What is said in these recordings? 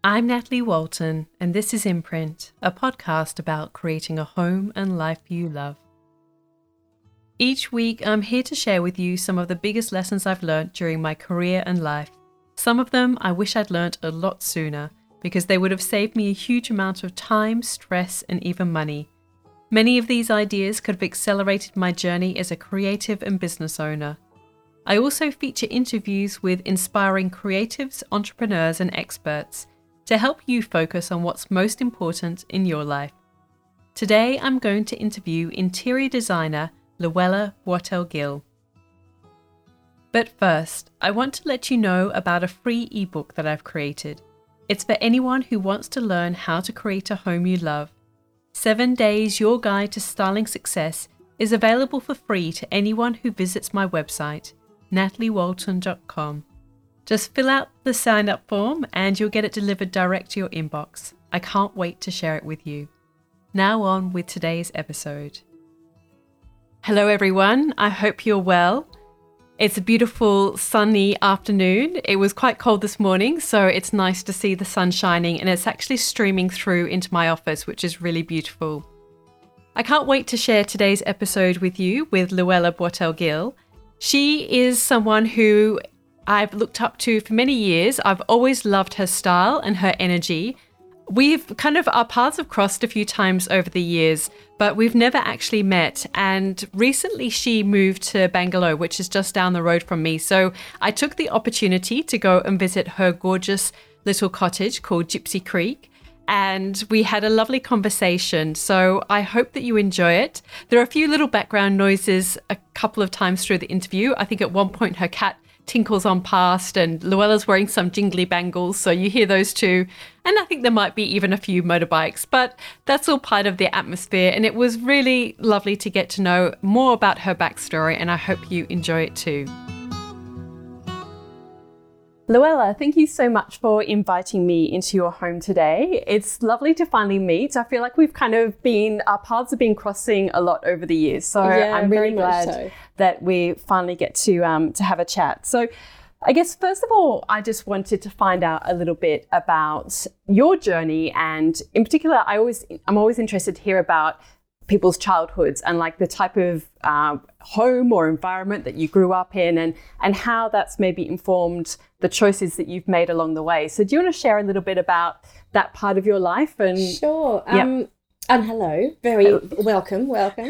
I'm Natalie Walton, and this is Imprint, a podcast about creating a home and life you love. Each week, I'm here to share with you some of the biggest lessons I've learned during my career and life. Some of them I wish I'd learned a lot sooner, because they would have saved me a huge amount of time, stress, and even money. Many of these ideas could have accelerated my journey as a creative and business owner. I also feature interviews with inspiring creatives, entrepreneurs, and experts to help you focus on what's most important in your life. Today, I'm going to interview interior designer Luella Boitel-Gill. But first, I want to let you know about a free ebook that I've created. It's for anyone who wants to learn how to create a home you love. 7 Days Your Guide to Styling Success is available for free to anyone who visits my website, nataliewalton.com. Just fill out the sign-up form and you'll get it delivered direct to your inbox. I can't wait to share it with you. Now on with today's episode. Hello everyone, I hope you're well. It's a beautiful sunny afternoon. It was quite cold this morning, so it's nice to see the sun shining, and it's actually streaming through into my office, which is really beautiful. I can't wait to share today's episode with you with Luella Boitel-Gill. She is someone who I've looked up to for many years. I've always loved her style and her energy. Our paths have crossed a few times over the years, but we've never actually met. And recently she moved to Bangalore, which is just down the road from me. So I took the opportunity to go and visit her gorgeous little cottage called Gypsy Creek. And we had a lovely conversation. So I hope that you enjoy it. There are a few little background noises a couple of times through the interview. I think at one point her cat tinkles on past and Luella's wearing some jingly bangles, so you hear those too. And I think there might be even a few motorbikes, but that's all part of the atmosphere, and it was really lovely to get to know more about her backstory, and I hope you enjoy it too. Luella, thank you so much for inviting me into your home today. It's lovely to finally meet. I feel like our paths have been crossing a lot over the years. So yeah, I'm really glad that we finally get to have a chat. So I guess first of all, I just wanted to find out a little bit about your journey. And in particular, I'm always interested to hear about people's childhoods and like the type of home or environment that you grew up in and how that's maybe informed the choices that you've made along the way. So do you want to share a little bit about that part of your life? And Sure. Yeah. And hello. Very welcome.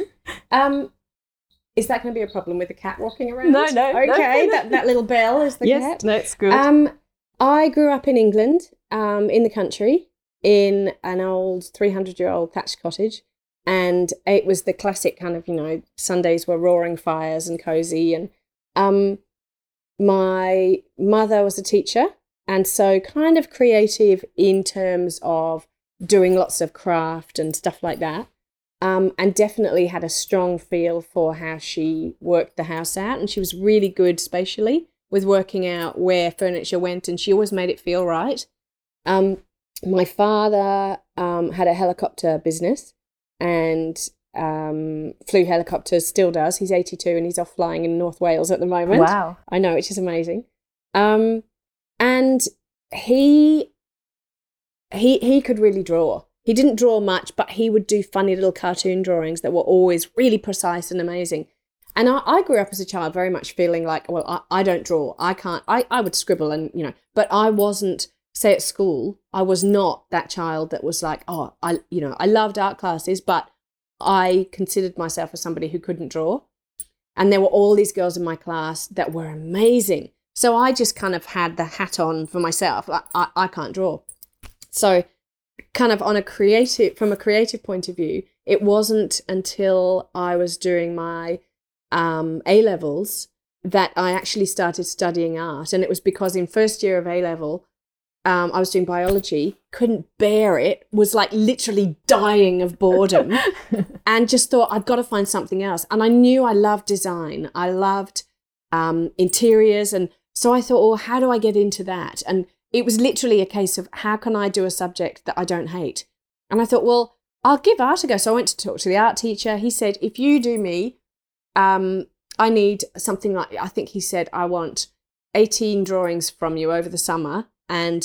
Is that going to be a problem with the cat walking around? No. Okay, No. that little bell is the Yes, cat. no, it's good. I grew up in England, in the country, in an old 300-year-old thatched cottage. And it was the classic kind of, Sundays were roaring fires and cozy. And my mother was a teacher, and so kind of creative in terms of doing lots of craft and stuff like that. And definitely had a strong feel for how she worked the house out. And she was really good spatially with working out where furniture went, and she always made it feel right. My father had a helicopter business and flew helicopters, still does. He's 82 and he's off flying in North Wales at the moment. Wow. I know, which is amazing. And he could really draw. He didn't draw much, but he would do funny little cartoon drawings that were always really precise and amazing. And I grew up as a child very much feeling like, well, I don't draw. I can't. I would scribble and, but I wasn't, say at school, I was not that child that was like, I loved art classes, but I considered myself as somebody who couldn't draw. And there were all these girls in my class that were amazing. So I just kind of had the hat on for myself. I can't draw. So kind of from a creative point of view, it wasn't until I was doing my A-levels that I actually started studying art. And it was because in first year of A-level, I was doing biology, couldn't bear it, was like literally dying of boredom and just thought I've got to find something else. And I knew I loved design. I loved interiors. And so I thought, how do I get into that? And it was literally a case of how can I do a subject that I don't hate? And I thought, well, I'll give art a go. So I went to talk to the art teacher. He said, if you do me, I need something like, I think he said, I want 18 drawings from you over the summer. And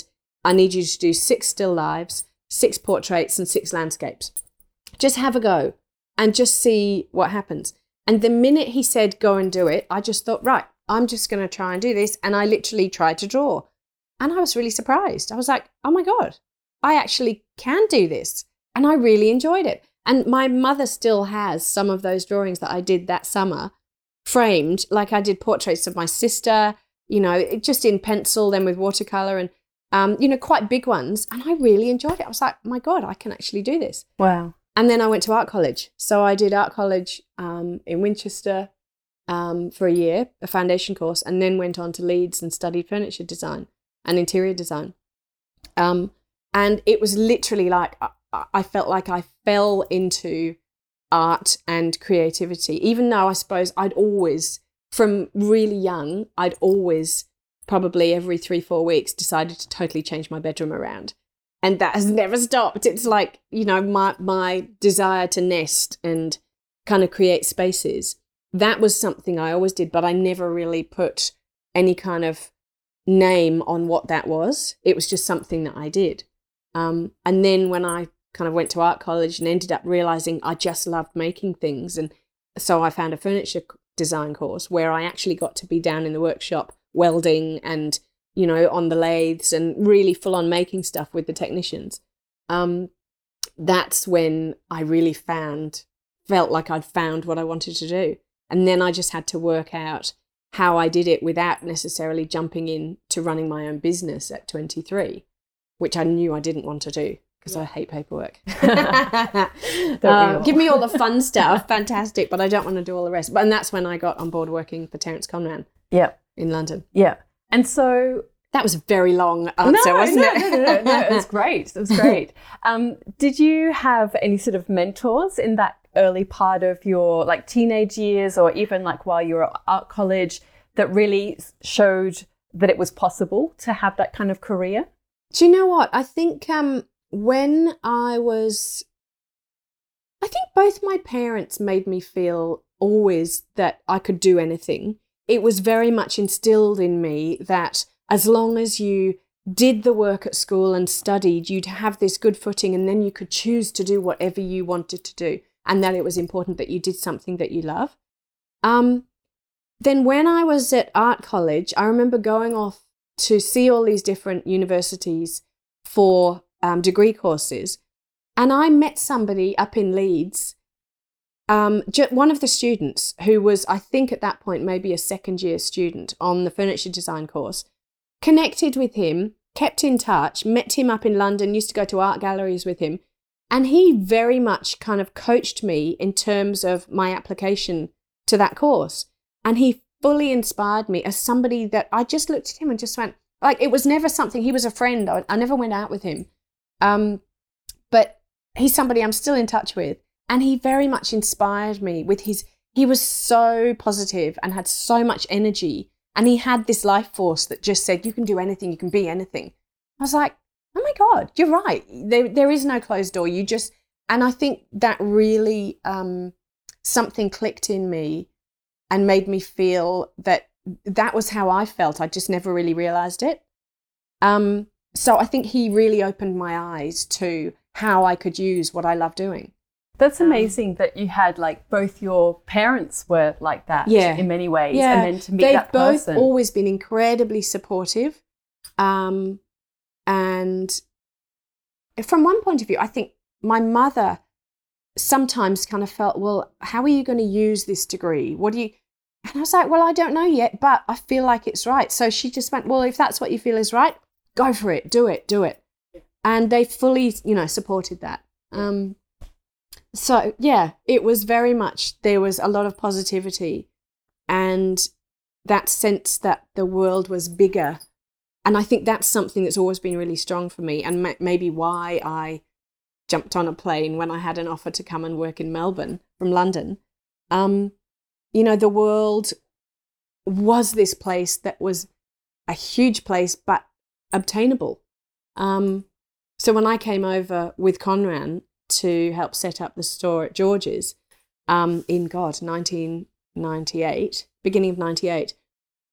I need you to do 6 still lives, 6 portraits, and 6 landscapes. Just have a go and just see what happens. And the minute he said, go and do it, I just thought, right, I'm just going to try and do this. And I literally tried to draw. And I was really surprised. I was like, oh my God, I actually can do this. And I really enjoyed it. And my mother still has some of those drawings that I did that summer framed. Like I did portraits of my sister, just in pencil, then with watercolor and, quite big ones. And I really enjoyed it. I was like, my God, I can actually do this. Wow. And then I went to art college. So I did art college in Winchester for a year, a foundation course, and then went on to Leeds and studied furniture design and interior design. And it was literally like, I felt like I fell into art and creativity, even though I suppose I'd always, from really young, I'd always probably every 3-4 weeks decided to totally change my bedroom around. And that has never stopped. It's like, my desire to nest and kind of create spaces. That was something I always did, but I never really put any kind of name on what that was. It was just something that I did. And then when I kind of went to art college and ended up realizing I just loved making things. And so I found a furniture design course where I actually got to be down in the workshop welding and, on the lathes and really full on making stuff with the technicians. That's when I really felt like I'd found what I wanted to do. And then I just had to work out how I did it without necessarily jumping in to running my own business at 23, which I knew I didn't want to do. Because I hate paperwork. Give me all the fun stuff, fantastic, but I don't want to do all the rest. And that's when I got on board working for Terence Conran in London. Yeah. And so... That was a very long answer, wasn't it? No, it was great. It was great. Did you have any sort of mentors in that early part of your teenage years or even while you were at art college that really showed that it was possible to have that kind of career? Do you know what? I think... when I think both my parents made me feel always that I could do anything. It was very much instilled in me that as long as you did the work at school and studied, you'd have this good footing and then you could choose to do whatever you wanted to do, and that it was important that you did something that you love. Then when I was at art college, I remember going off to see all these different universities for degree courses, and I met somebody up in Leeds, one of the students who was, I think at that point, maybe a second-year student on the furniture design course, connected with him, kept in touch, met him up in London, used to go to art galleries with him, and he very much kind of coached me in terms of my application to that course, and he fully inspired me as somebody that I just looked at him and just went, it was never something, he was a friend, I never went out with him. But he's somebody I'm still in touch with, and he very much inspired me with he was so positive and had so much energy, and he had this life force that just said, you can do anything, you can be anything. I was like, oh my God, you're right. There is no closed door. And I think that really, something clicked in me and made me feel that was how I felt. I just never really realized it. So I think he really opened my eyes to how I could use what I love doing. That's amazing that you had both your parents were like that in many ways. And then to meet that person. They've both always been incredibly supportive. And from one point of view, I think my mother sometimes kind of felt, well, how are you going to use this degree? And I was like, well, I don't know yet, but I feel like it's right. So she just went, well, if that's what you feel is right, go for it, do it. And they fully, supported that. So, yeah, it was very much, there was a lot of positivity and that sense that the world was bigger. And I think that's something that's always been really strong for me, and maybe why I jumped on a plane when I had an offer to come and work in Melbourne from London. The world was this place that was a huge place, but obtainable. So when I came over with Conran to help set up the store at George's in 1998, beginning of 98,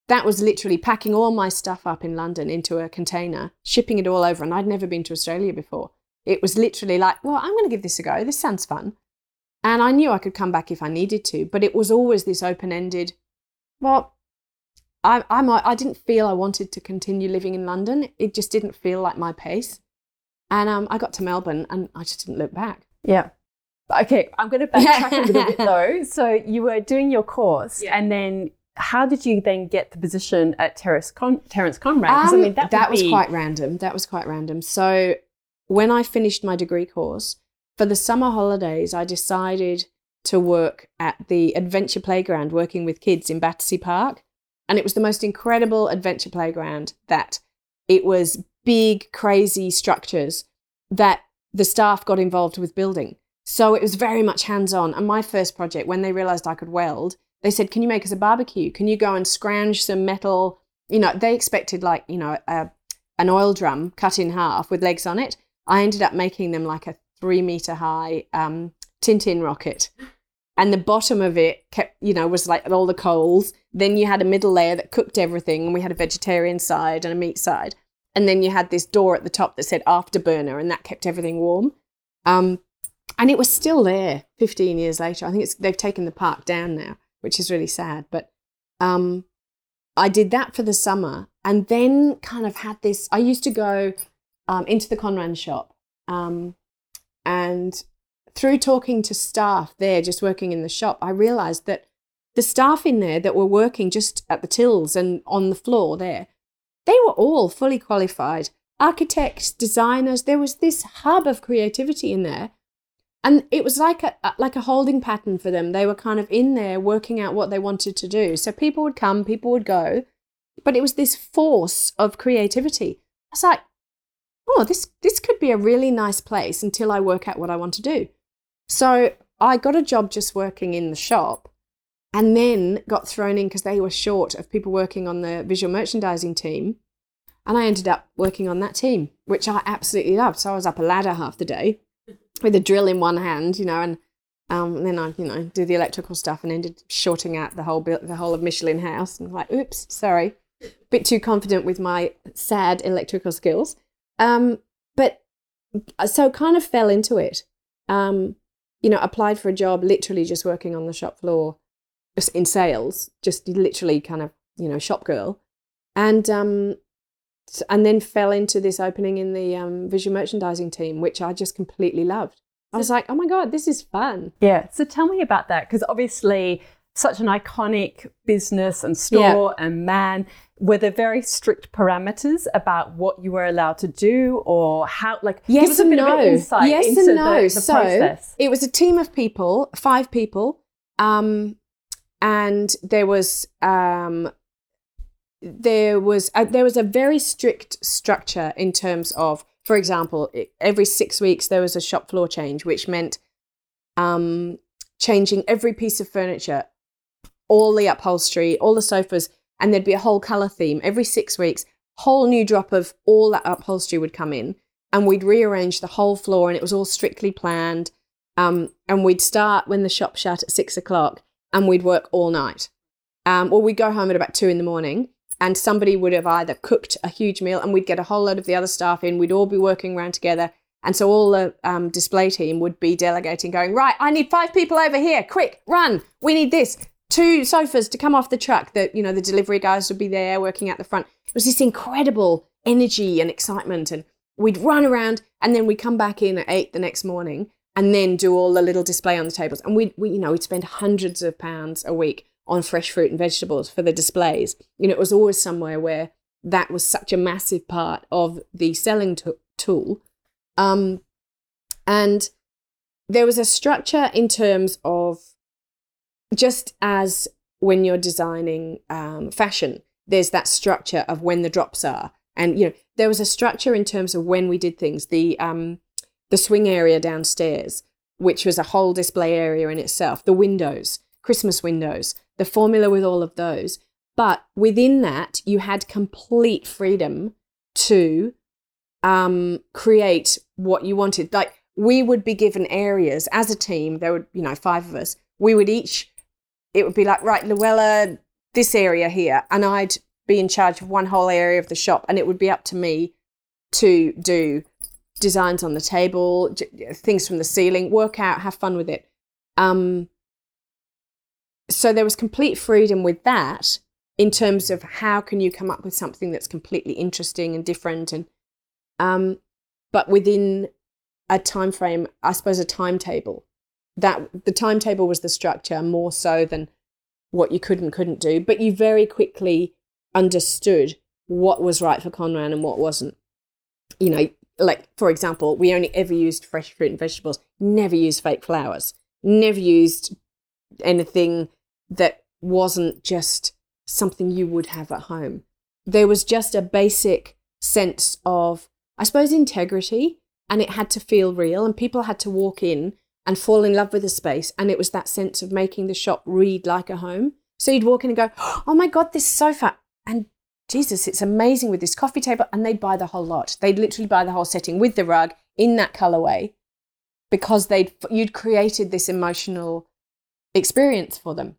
that was literally packing all my stuff up in London into a container, shipping it all over. And I'd never been to Australia before. It was literally like, well, I'm going to give this a go. This sounds fun. And I knew I could come back if I needed to, but it was always this open-ended, well, I didn't feel I wanted to continue living in London. It just didn't feel like my pace. And I got to Melbourne and I just didn't look back. Yeah. Okay, I'm going to backtrack a little bit though. So you were doing your course and then how did you then get the position at Terence Conrad? Because that was quite random. That was quite random. So when I finished my degree course, for the summer holidays, I decided to work at the Adventure Playground, working with kids in Battersea Park. And it was the most incredible adventure playground that it was big, crazy structures that the staff got involved with building. So it was very much hands-on. And my first project, when they realized I could weld, they said, can you make us a barbecue? Can you go and scrounge some metal? You know, they expected like, you know, an oil drum cut in half with legs on it. I ended up making them like a 3-meter high Tintin rocket. And the bottom of it kept, you know, was like all the coals. Then you had a middle layer that cooked everything. And we had a vegetarian side and a meat side. And then you had this door at the top that said afterburner, and that kept everything warm. And it was still there 15 years later. I think they've taken the park down now, which is really sad. But I did that for the summer and then kind of had this. I used to go into the Conran shop and through talking to staff there, just working in the shop, I realised that the staff in there that were working just at the tills and on the floor there, they were all fully qualified architects, designers. There was this hub of creativity in there. And it was like a holding pattern for them. They were kind of in there working out what they wanted to do. So people would come, people would go, but it was this force of creativity. I was like, oh, this could be a really nice place until I work out what I want to do. So I got a job just working in the shop and then got thrown in because they were short of people working on the visual merchandising team. And I ended up working on that team, which I absolutely loved. So I was up a ladder half the day with a drill in one hand, you know, and then I, you know, do the electrical stuff and ended shorting out the whole of Michelin House. And like, oops, sorry, bit too confident with my sad electrical skills. But so kind of fell into it. You know, applied for a job, literally just working on the shop floor, just in sales, just literally kind of, you know, shop girl, and then fell into this opening in the visual merchandising team, which I just completely loved. I was like, oh my God, this is fun. Yeah. So tell me about that, because obviously such an iconic business and store and man, were there very strict parameters about what you were allowed to do or how, like, yes give us a bit of an insight into the process. It was a team of people, 5 people, and there was a very strict structure in terms of, for example, every 6 weeks there was a shop floor change, which meant changing every piece of furniture, all the upholstery, all the sofas, and there'd be a whole colour theme. Every 6 weeks, whole new drop of all that upholstery would come in, and we'd rearrange the whole floor, and it was all strictly planned. And we'd start when the shop shut at 6 o'clock, and we'd work all night. Or we'd go home at about 2 a.m, and somebody would have either cooked a huge meal, and we'd get a whole load of the other staff in. We'd all be working around together. And so all the display team would be delegating, going, right, I need 5 people over here. Quick, run. We need this. 2 sofas to come off the truck. That, you know, the delivery guys would be there working at the front. It was this incredible energy and excitement. And we'd run around, and then we'd come back in at 8 the next morning and then do all the little display on the tables. And we'd spend hundreds of pounds a week on fresh fruit and vegetables for the displays. You know, it was always somewhere where that was such a massive part of the selling tool. And there was a structure in terms of, just as when you're designing fashion, there's that structure of when the drops are. And, you know, there was a structure in terms of when we did things. The swing area downstairs, which was a whole display area in itself, the windows, Christmas windows, the formula with all of those. But within that, you had complete freedom to create what you wanted. Like, we would be given areas as a team. There would, 5 of us. We would each, it would be like, right, Luella, this area here, and I'd be in charge of one whole area of the shop, and it would be up to me to do designs on the table, things from the ceiling, work out, have fun with it. So there was complete freedom with that in terms of how can you come up with something that's completely interesting and different, and but within a time frame, I suppose a timetable. That the timetable was the structure more so than what you could and couldn't do, but you very quickly understood what was right for Conran and what wasn't. You know, like, for example, we only ever used fresh fruit and vegetables, never used fake flowers, never used anything that wasn't just something you would have at home. There was just a basic sense of, I suppose, integrity, and it had to feel real, and people had to walk in and fall in love with the space, and it was that sense of making the shop read like a home. So you'd walk in and go, oh my God, this sofa, and Jesus, it's amazing with this coffee table, and they'd buy the whole lot. They'd literally buy the whole setting with the rug in that colourway because you'd created this emotional experience for them.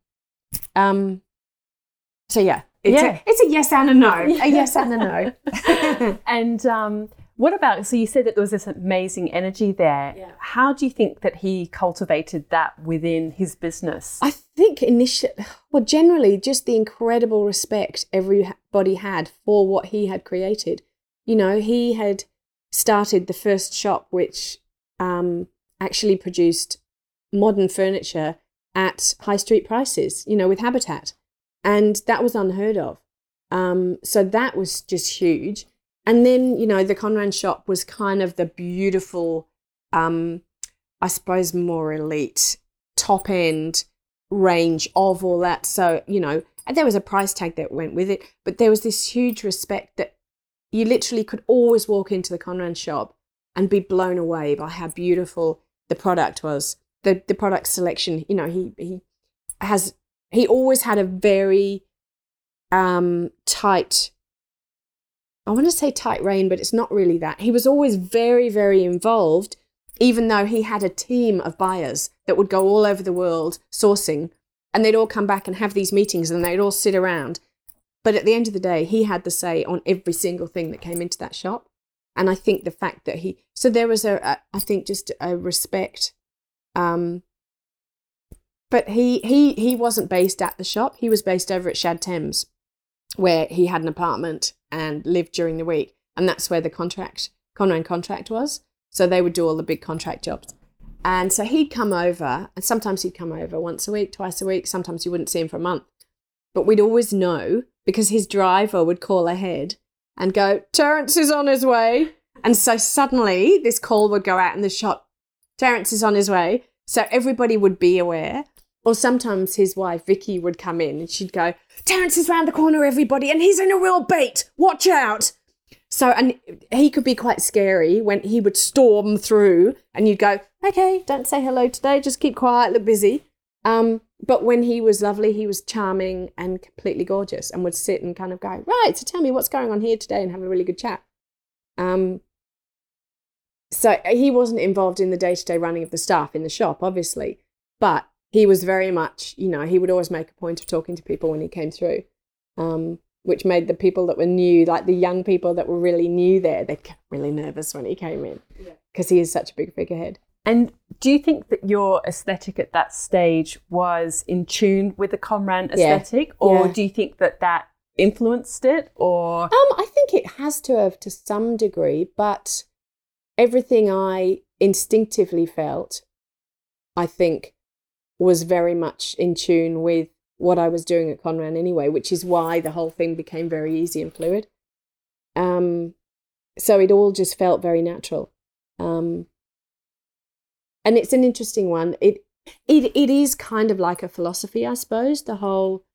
So yeah, it's a yes and a no, a yes and a no. And what about, so you said that there was this amazing energy there. Yeah. How do you think that he cultivated that within his business? I think generally just the incredible respect everybody had for what he had created. You know, he had started the first shop which actually produced modern furniture at high street prices, you know, with Habitat. And that was unheard of. So that was just huge. And then, you know, the Conran shop was kind of the beautiful, I suppose, more elite, top-end range of all that. So, you know, and there was a price tag that went with it, but there was this huge respect that you literally could always walk into the Conran shop and be blown away by how beautiful the product was. The product selection, you know, he always had a very tight, I want to say tight rein, but it's not really that. He was always very, very involved, even though he had a team of buyers that would go all over the world sourcing, and they'd all come back and have these meetings and they'd all sit around. But at the end of the day, he had the say on every single thing that came into that shop. And I think the fact that so there was I think just a respect. But he wasn't based at the shop. He was based over at Shad Thames, where he had an apartment and lived during the week. And that's where the Conran contract was. So they would do all the big contract jobs. And so he'd come over, and sometimes he'd come over once a week, twice a week. Sometimes you wouldn't see him for a month. But we'd always know because his driver would call ahead and go, Terence is on his way. And so suddenly this call would go out in the shop, Terence is on his way. So everybody would be aware. Or sometimes his wife, Vicky, would come in and she'd go, Terence is round the corner, everybody, and he's in a real bait. Watch out. So, and he could be quite scary when he would storm through and you'd go, okay, don't say hello today, just keep quiet, look busy. But when he was lovely, he was charming and completely gorgeous and would sit and kind of go, right, so tell me what's going on here today and have a really good chat. So he wasn't involved in the day-to-day running of the staff in the shop, obviously, but he was very much, you know, he would always make a point of talking to people when he came through, which made the people that were new, like the young people that were really new there, they'd get really nervous when he came in because he is such a big figurehead. And do you think that your aesthetic at that stage was in tune with the Conran aesthetic, or do you think that influenced it? Or I think it has to have to some degree, but everything I instinctively felt, I think, was very much in tune with what I was doing at Conran anyway, which is why the whole thing became very easy and fluid. So it all just felt very natural. And it's an interesting one. It is kind of like a philosophy, I suppose, the whole,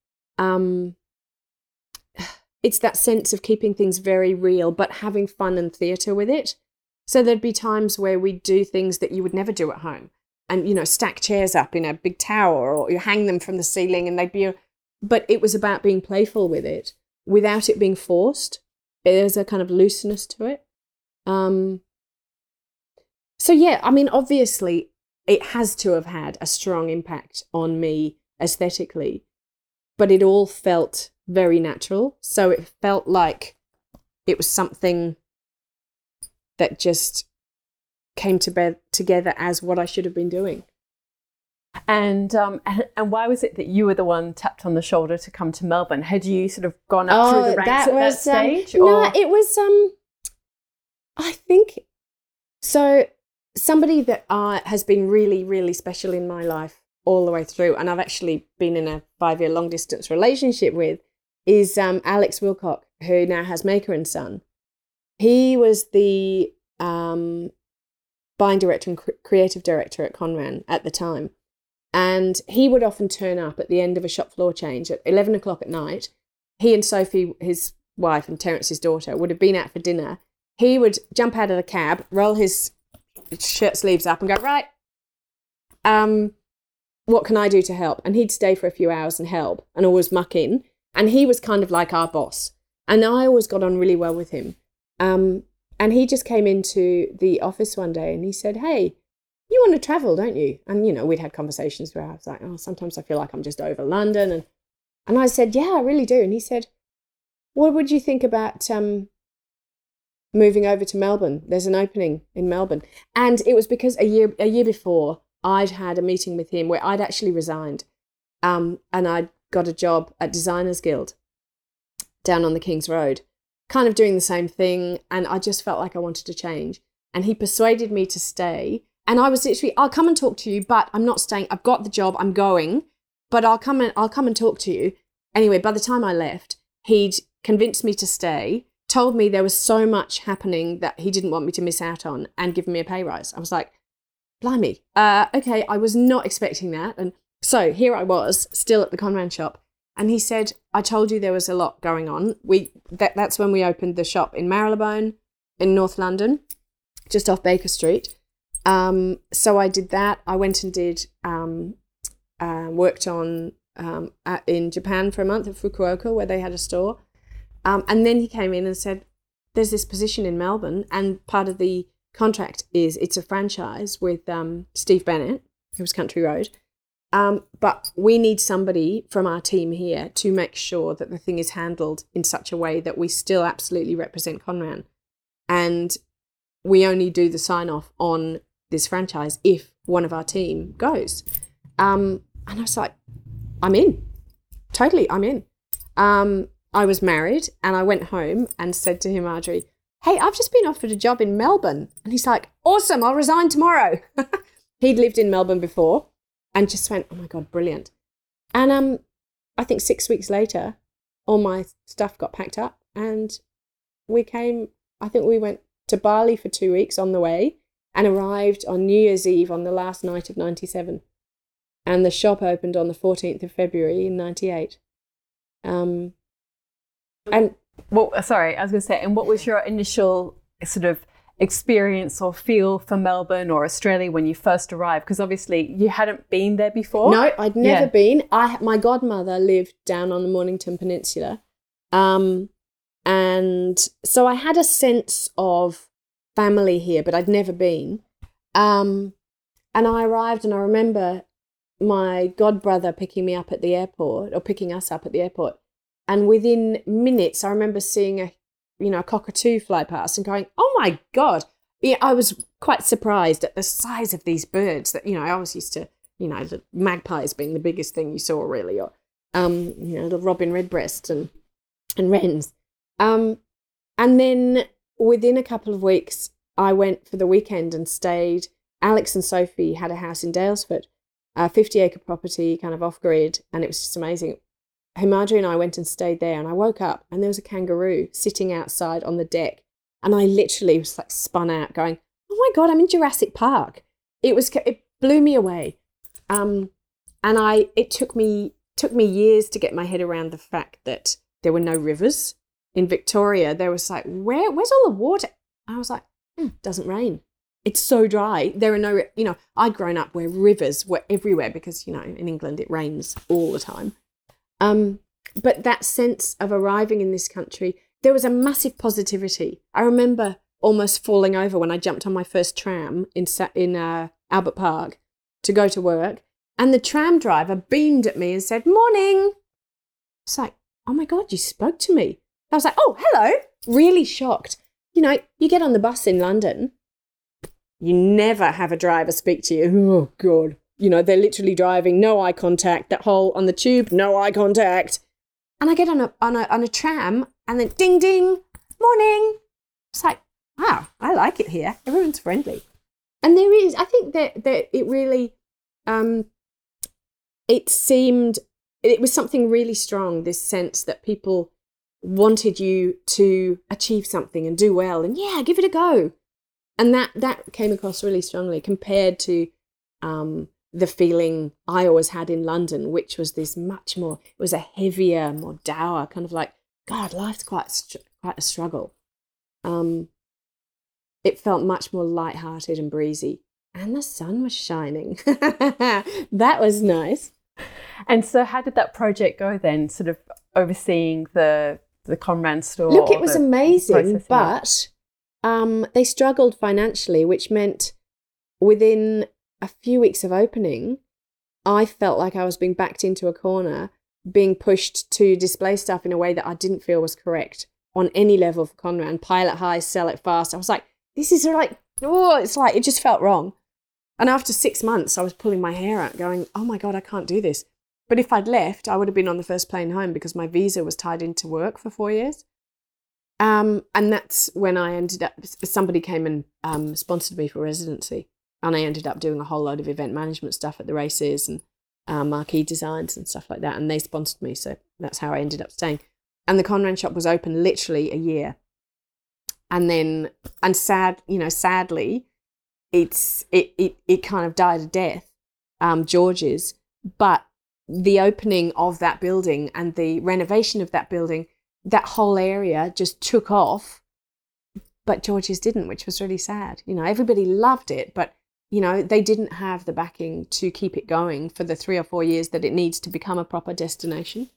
it's that sense of keeping things very real, but having fun and theatre with it. So there'd be times where we'd do things that you would never do at home. And, you know, stack chairs up in a big tower or you hang them from the ceiling and but it was about being playful with it without it being forced. There's a kind of looseness to it. So, yeah, I mean, obviously it has to have had a strong impact on me aesthetically. but it all felt very natural. So it felt like it was something that just came together as what I should have been doing. And why was it that you were the one tapped on the shoulder to come to Melbourne? Had you sort of gone up through the ranks at that stage? No, it was, I think, so somebody that has been really, really special in my life all the way through, and I've actually been in a 5-year long-distance relationship with, is Alex Wilcock, who now has Maker and Son. He was the buying director and creative director at Conran at the time. And he would often turn up at the end of a shop floor change at 11 o'clock at night. He and Sophie, his wife, and Terence, his daughter, would have been out for dinner. He would jump out of the cab, roll his shirt sleeves up and go, right, what can I do to help? And he'd stay for a few hours and help and always muck in. And he was kind of like our boss. And I always got on really well with him. And he just came into the office one day and he said, hey, you want to travel, don't you? And, you know, we'd had conversations where I was like, oh, sometimes I feel like I'm just over London. And I said, yeah, I really do. And he said, what would you think about moving over to Melbourne? There's an opening in Melbourne. And it was because a year before, I'd had a meeting with him where I'd actually resigned. And I'd got a job at Designers Guild down on the King's Road, kind of doing the same thing. And I just felt like I wanted to change. And he persuaded me to stay. And I was literally, I'll come and talk to you, but I'm not staying. I've got the job. I'm going, but I'll come and talk to you. Anyway, by the time I left, he'd convinced me to stay, told me there was so much happening that he didn't want me to miss out on, and given me a pay rise. I was like, blimey. Okay, I was not expecting that. And so here I was, still at the Conran shop. And he said, I told you there was a lot going on. That's when we opened the shop in Marylebone in North London, just off Baker Street. So I did that. I went and did worked on in Japan for a month at Fukuoka, where they had a store. And then he came in and said, there's this position in Melbourne, and part of the contract is it's a franchise with Steve Bennett, who was Country Road. But we need somebody from our team here to make sure that the thing is handled in such a way that we still absolutely represent Conran. And we only do the sign-off on this franchise if one of our team goes. And I was like, I'm in. Totally, I'm in. I was married and I went home and said to him, Marjorie, hey, I've just been offered a job in Melbourne. And he's like, awesome, I'll resign tomorrow. He'd lived in Melbourne before and just went, oh my God, brilliant. And I think 6 weeks later, all my stuff got packed up and we went to Bali for 2 weeks on the way and arrived on New Year's Eve on the last night of 97. And the shop opened on the 14th of February in 98. And well, sorry, I was going to say, and what was your initial sort of experience or feel for Melbourne or Australia when you first arrived? Because obviously you hadn't been there before. No, I'd never been. My godmother lived down on the Mornington Peninsula. And so I had a sense of family here, but I'd never been. And I arrived and I remember my godbrother picking us up at the airport. And within minutes, I remember seeing a cockatoo fly past and going, oh my God. Yeah, I was quite surprised at the size of these birds that, I always used to, the magpies being the biggest thing you saw really, or, the robin redbreasts and wrens. And then within a couple of weeks, I went for the weekend and stayed. Alex and Sophie had a house in Daylesford, a 50-acre property, kind of off-grid, and it was just amazing. Marjorie and I went and stayed there, and I woke up and there was a kangaroo sitting outside on the deck, and I literally was like spun out going, oh my God, I'm in Jurassic Park. It blew me away. And it took me years to get my head around the fact that there were no rivers. In Victoria, there was like, where's all the water? I was like, doesn't rain. It's so dry. There are no, I'd grown up where rivers were everywhere because, in England it rains all the time. But that sense of arriving in this country, there was a massive positivity. I remember almost falling over when I jumped on my first tram in Albert Park to go to work. And the tram driver beamed at me and said, morning. was like, oh my God, you spoke to me. I was like, oh, hello. Really shocked. You know, you get on the bus in London, you never have a driver speak to you. Oh, God. You know, they're literally driving, no eye contact. That whole on the tube, no eye contact. And I get on a tram, and then ding, ding, morning. It's like, wow, I like it here. Everyone's friendly. And there is, I think that it really, it was something really strong, this sense that people wanted you to achieve something and do well and give it a go. And that came across really strongly compared to the feeling I always had in London, which was this much more, it was a heavier, more dour kind of like, God, life's quite a struggle. It felt much more lighthearted and breezy. And the sun was shining. That was nice. And so how did that project go then, sort of overseeing the Conran store? Look, it was amazing, but they struggled financially, which meant within a few weeks of opening, I felt like I was being backed into a corner, being pushed to display stuff in a way that I didn't feel was correct on any level for Conran. Pilot high, sell it fast. I was like, this is like, it's like, it just felt wrong. And after 6 months, I was pulling my hair out going, oh my God, I can't do this. But if I'd left, I would have been on the first plane home because my visa was tied into work for 4 years. And that's when I ended up, somebody came and sponsored me for residency. And I ended up doing a whole load of event management stuff at the races and marquee designs and stuff like that. And they sponsored me. So that's how I ended up staying. And the Conran shop was open literally a year. And sadly, it kind of died a death, George's. But the opening of that building and the renovation of that building, that whole area just took off, but George's didn't, which was really sad. You know, everybody loved it, but, you know, they didn't have the backing to keep it going for the 3 or 4 years that it needs to become a proper destination.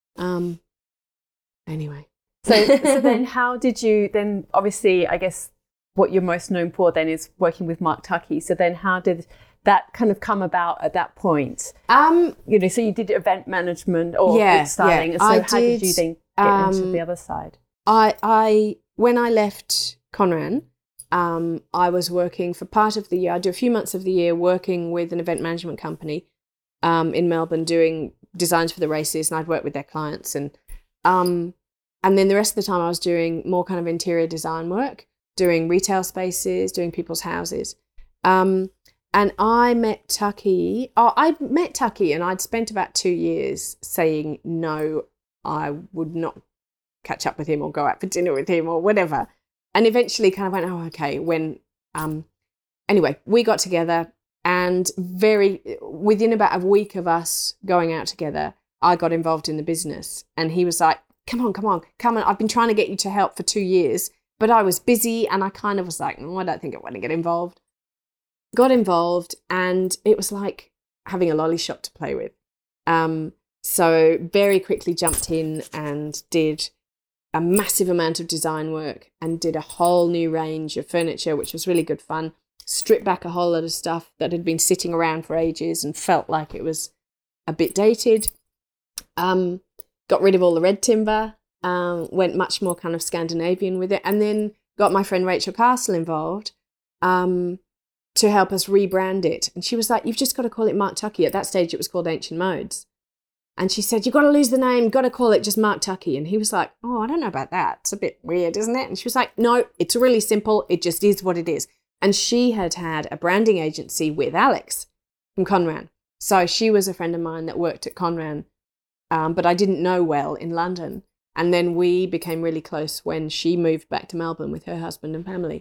Anyway. So then how did you then, obviously, I guess what you're most known for then is working with Mark Tuckey. So then how did that kind of come about at that point? So you did event management or styling. And so how did you then get into the other side? When I left Conran, I was working for part of the year. I do a few months of the year working with an event management company in Melbourne doing designs for the races, and I'd work with their clients. And then the rest of the time I was doing more kind of interior design work, doing retail spaces, doing people's houses. And I met Tuckey. I'd met Tuckey and I'd spent about 2 years saying no, I would not catch up with him or go out for dinner with him or whatever. And eventually kind of went, oh, okay. Anyway, we got together, and within about a week of us going out together, I got involved in the business. And he was like, come on. I've been trying to get you to help for 2 years, but I was busy and I kind of was like, I don't think I want to get involved. Got involved, and it was like having a lolly shop to play with. So very quickly jumped in and did a massive amount of design work and did a whole new range of furniture, which was really good fun. Stripped back a whole lot of stuff that had been sitting around for ages and felt like it was a bit dated. Got rid of all the red timber, went much more kind of Scandinavian with it, and then got my friend Rachel Castle involved to help us rebrand it. And she was like, you've just got to call it Mark Tuckey. At that stage, it was called Ancient Modes. And she said, you've got to lose the name, got to call it just Mark Tuckey. And he was like, oh, I don't know about that. It's a bit weird, isn't it? And she was like, no, it's really simple. It just is what it is. And she had a branding agency with Alex from Conran. So she was a friend of mine that worked at Conran, but I didn't know well in London. And then we became really close when she moved back to Melbourne with her husband and family.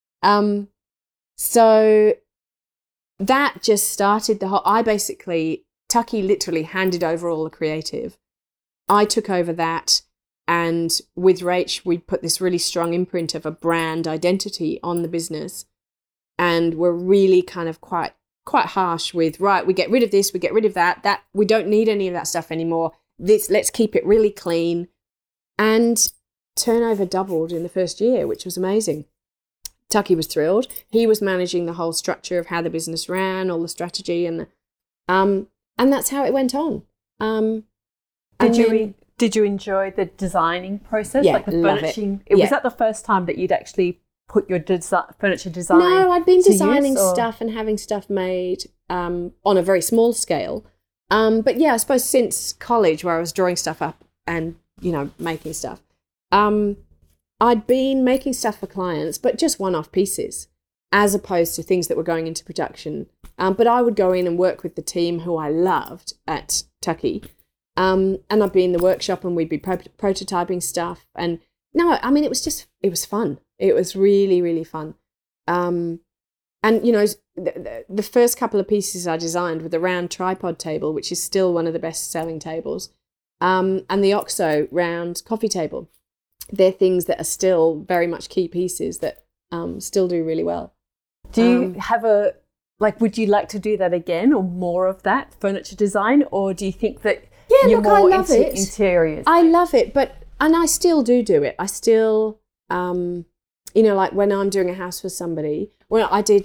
So that just started the whole, Tuckey literally handed over all the creative. I took over that, and with Rach, we put this really strong imprint of a brand identity on the business, and we're really kind of quite harsh with, right, we get rid of this, we get rid of that we don't need any of that stuff anymore. Let's keep it really clean. And turnover doubled in the first year, which was amazing. Tuckey was thrilled. He was managing the whole structure of how the business ran, all the strategy, and that's how it went on. Did Did you enjoy the designing process? Yeah, like the love furnishing? it. Yeah. Was that the first time that you'd actually put your furniture design? No, I'd been designing use, stuff and having stuff made on a very small scale. But yeah, I suppose since college, where I was drawing stuff up and, you know, making stuff, I'd been making stuff for clients, but just one-off pieces, as opposed to things that were going into production. But I would go in and work with the team who I loved at Tucky. And I'd be in the workshop and we'd be prototyping stuff. And no, I mean, it was fun. It was really, really fun. And, you know, the first couple of pieces I designed were the round tripod table, which is still one of the best-selling tables, and the OXO round coffee table. They're things that are still very much key pieces that still do really well. Do you have would you like to do that again or more of that furniture design? Or do you think that you're more I love into it. interiors? I love it, and I still do it. I still, you know, like when I'm doing a house for somebody, well, I did,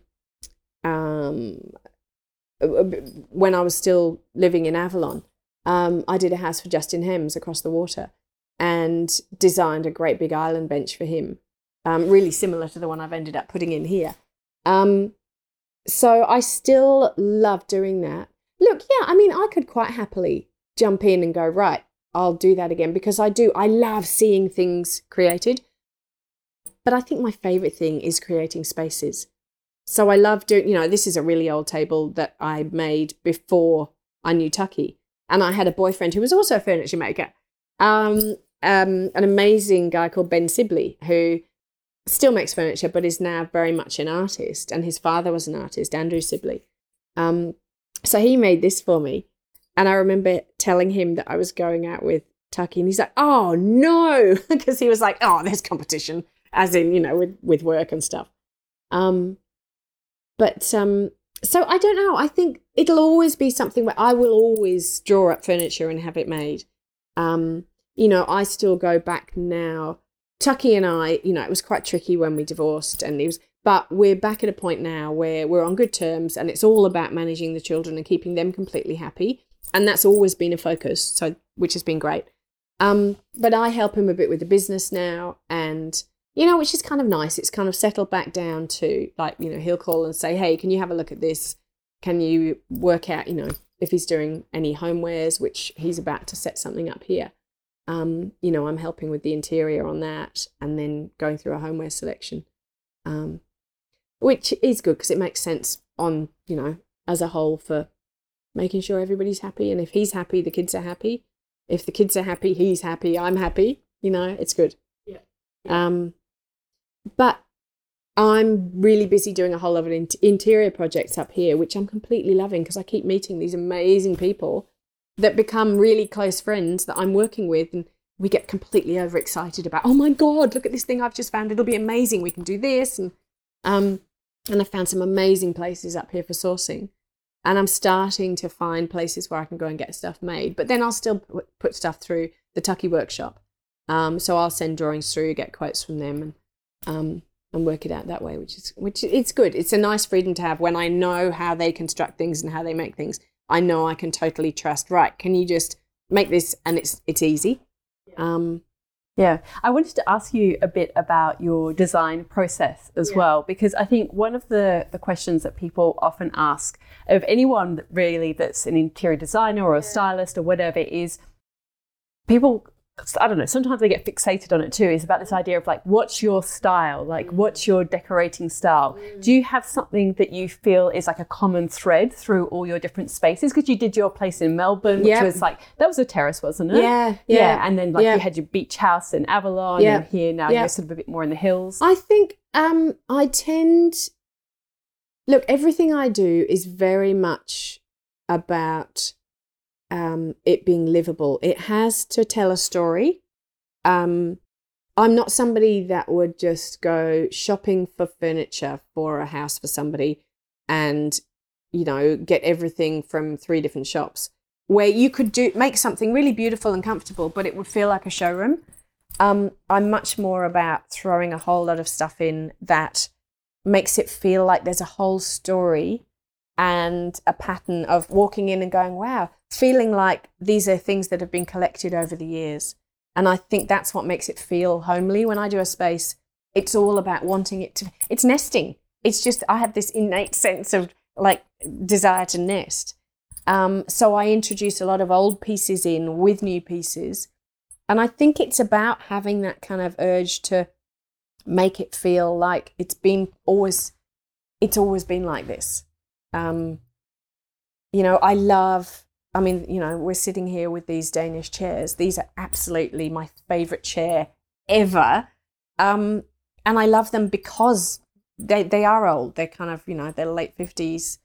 when I was still living in Avalon, I did a house for Justin Hems across the water and designed a great big island bench for him, really similar to the one I've ended up putting in here. So I still love doing that. Look, yeah, I mean, I could quite happily jump in and go, right, I'll do that again, because I do. I love seeing things created. But I think my favourite thing is creating spaces. So I love doing, you know, this is a really old table that I made before I knew Tucky. And I had a boyfriend who was also a furniture maker, an amazing guy called Ben Sibley, who still makes furniture but is now very much an artist. And his father was an artist, Andrew Sibley. So he made this for me. And I remember telling him that I was going out with Tucky, and he's like, oh, no, because he was like, oh, there's competition, as in, you know, with work and stuff. So I don't know. I think it'll always be something where I will always draw up furniture and have it made. You know, I still go back now. Tucky and I, you know, it was quite tricky when we divorced, but we're back at a point now where we're on good terms, and it's all about managing the children and keeping them completely happy. And that's always been a focus, which has been great. But I help him a bit with the business now, and, you know, which is kind of nice. It's kind of settled back down to, like, you know, he'll call and say, hey, can you have a look at this? Can you work out, you know, if he's doing any homewares, which he's about to set something up here. You know, I'm helping with the interior on that, and then going through a homeware selection, which is good because it makes sense on, you know, as a whole for making sure everybody's happy. And if he's happy, the kids are happy. If the kids are happy, he's happy, I'm happy. You know, it's good. Yeah. But I'm really busy doing a whole lot of interior projects up here, which I'm completely loving because I keep meeting these amazing people that become really close friends that I'm working with, and we get completely overexcited about, oh my God, look at this thing I've just found. It'll be amazing. We can do this. And I found some amazing places up here for sourcing. And I'm starting to find places where I can go and get stuff made. But then I'll still put stuff through the Tucky workshop. So I'll send drawings through, get quotes from them, and work it out that way, which it's good. It's a nice freedom to have when I know how they construct things and how they make things. I know I can totally trust, right, can you just make this and it's easy. Yeah, I wanted to ask you a bit about your design process as well, because I think one of the questions that people often ask of anyone really that's an interior designer or a stylist or whatever is, people, I don't know, sometimes they get fixated on it too, is about this idea of like, what's your style? Like, what's your decorating style? Do you have something that you feel is like a common thread through all your different spaces? Because you did your place in Melbourne, which was like, that was a terrace, wasn't it? Yeah. And then like you had your beach house in Avalon, and here now you're sort of a bit more in the hills. I think look, everything I do is very much about it being livable. It has to tell a story. I'm not somebody that would just go shopping for furniture for a house for somebody and, you know, get everything from 3 different shops, where you could make something really beautiful and comfortable, but it would feel like a showroom. I'm much more about throwing a whole lot of stuff in that makes it feel like there's a whole story and a pattern of walking in and going, wow, feeling like these are things that have been collected over the years. And I think that's what makes it feel homely. When I do a space, it's all about wanting it to, it's nesting. It's just, I have this innate sense of like desire to nest. So I introduce a lot of old pieces in with new pieces. And I think it's about having that kind of urge to make it feel like it's always been like this. We're sitting here with these Danish chairs. These are absolutely my favorite chair ever. And I love them because they are old. They're kind of, they're late 50s.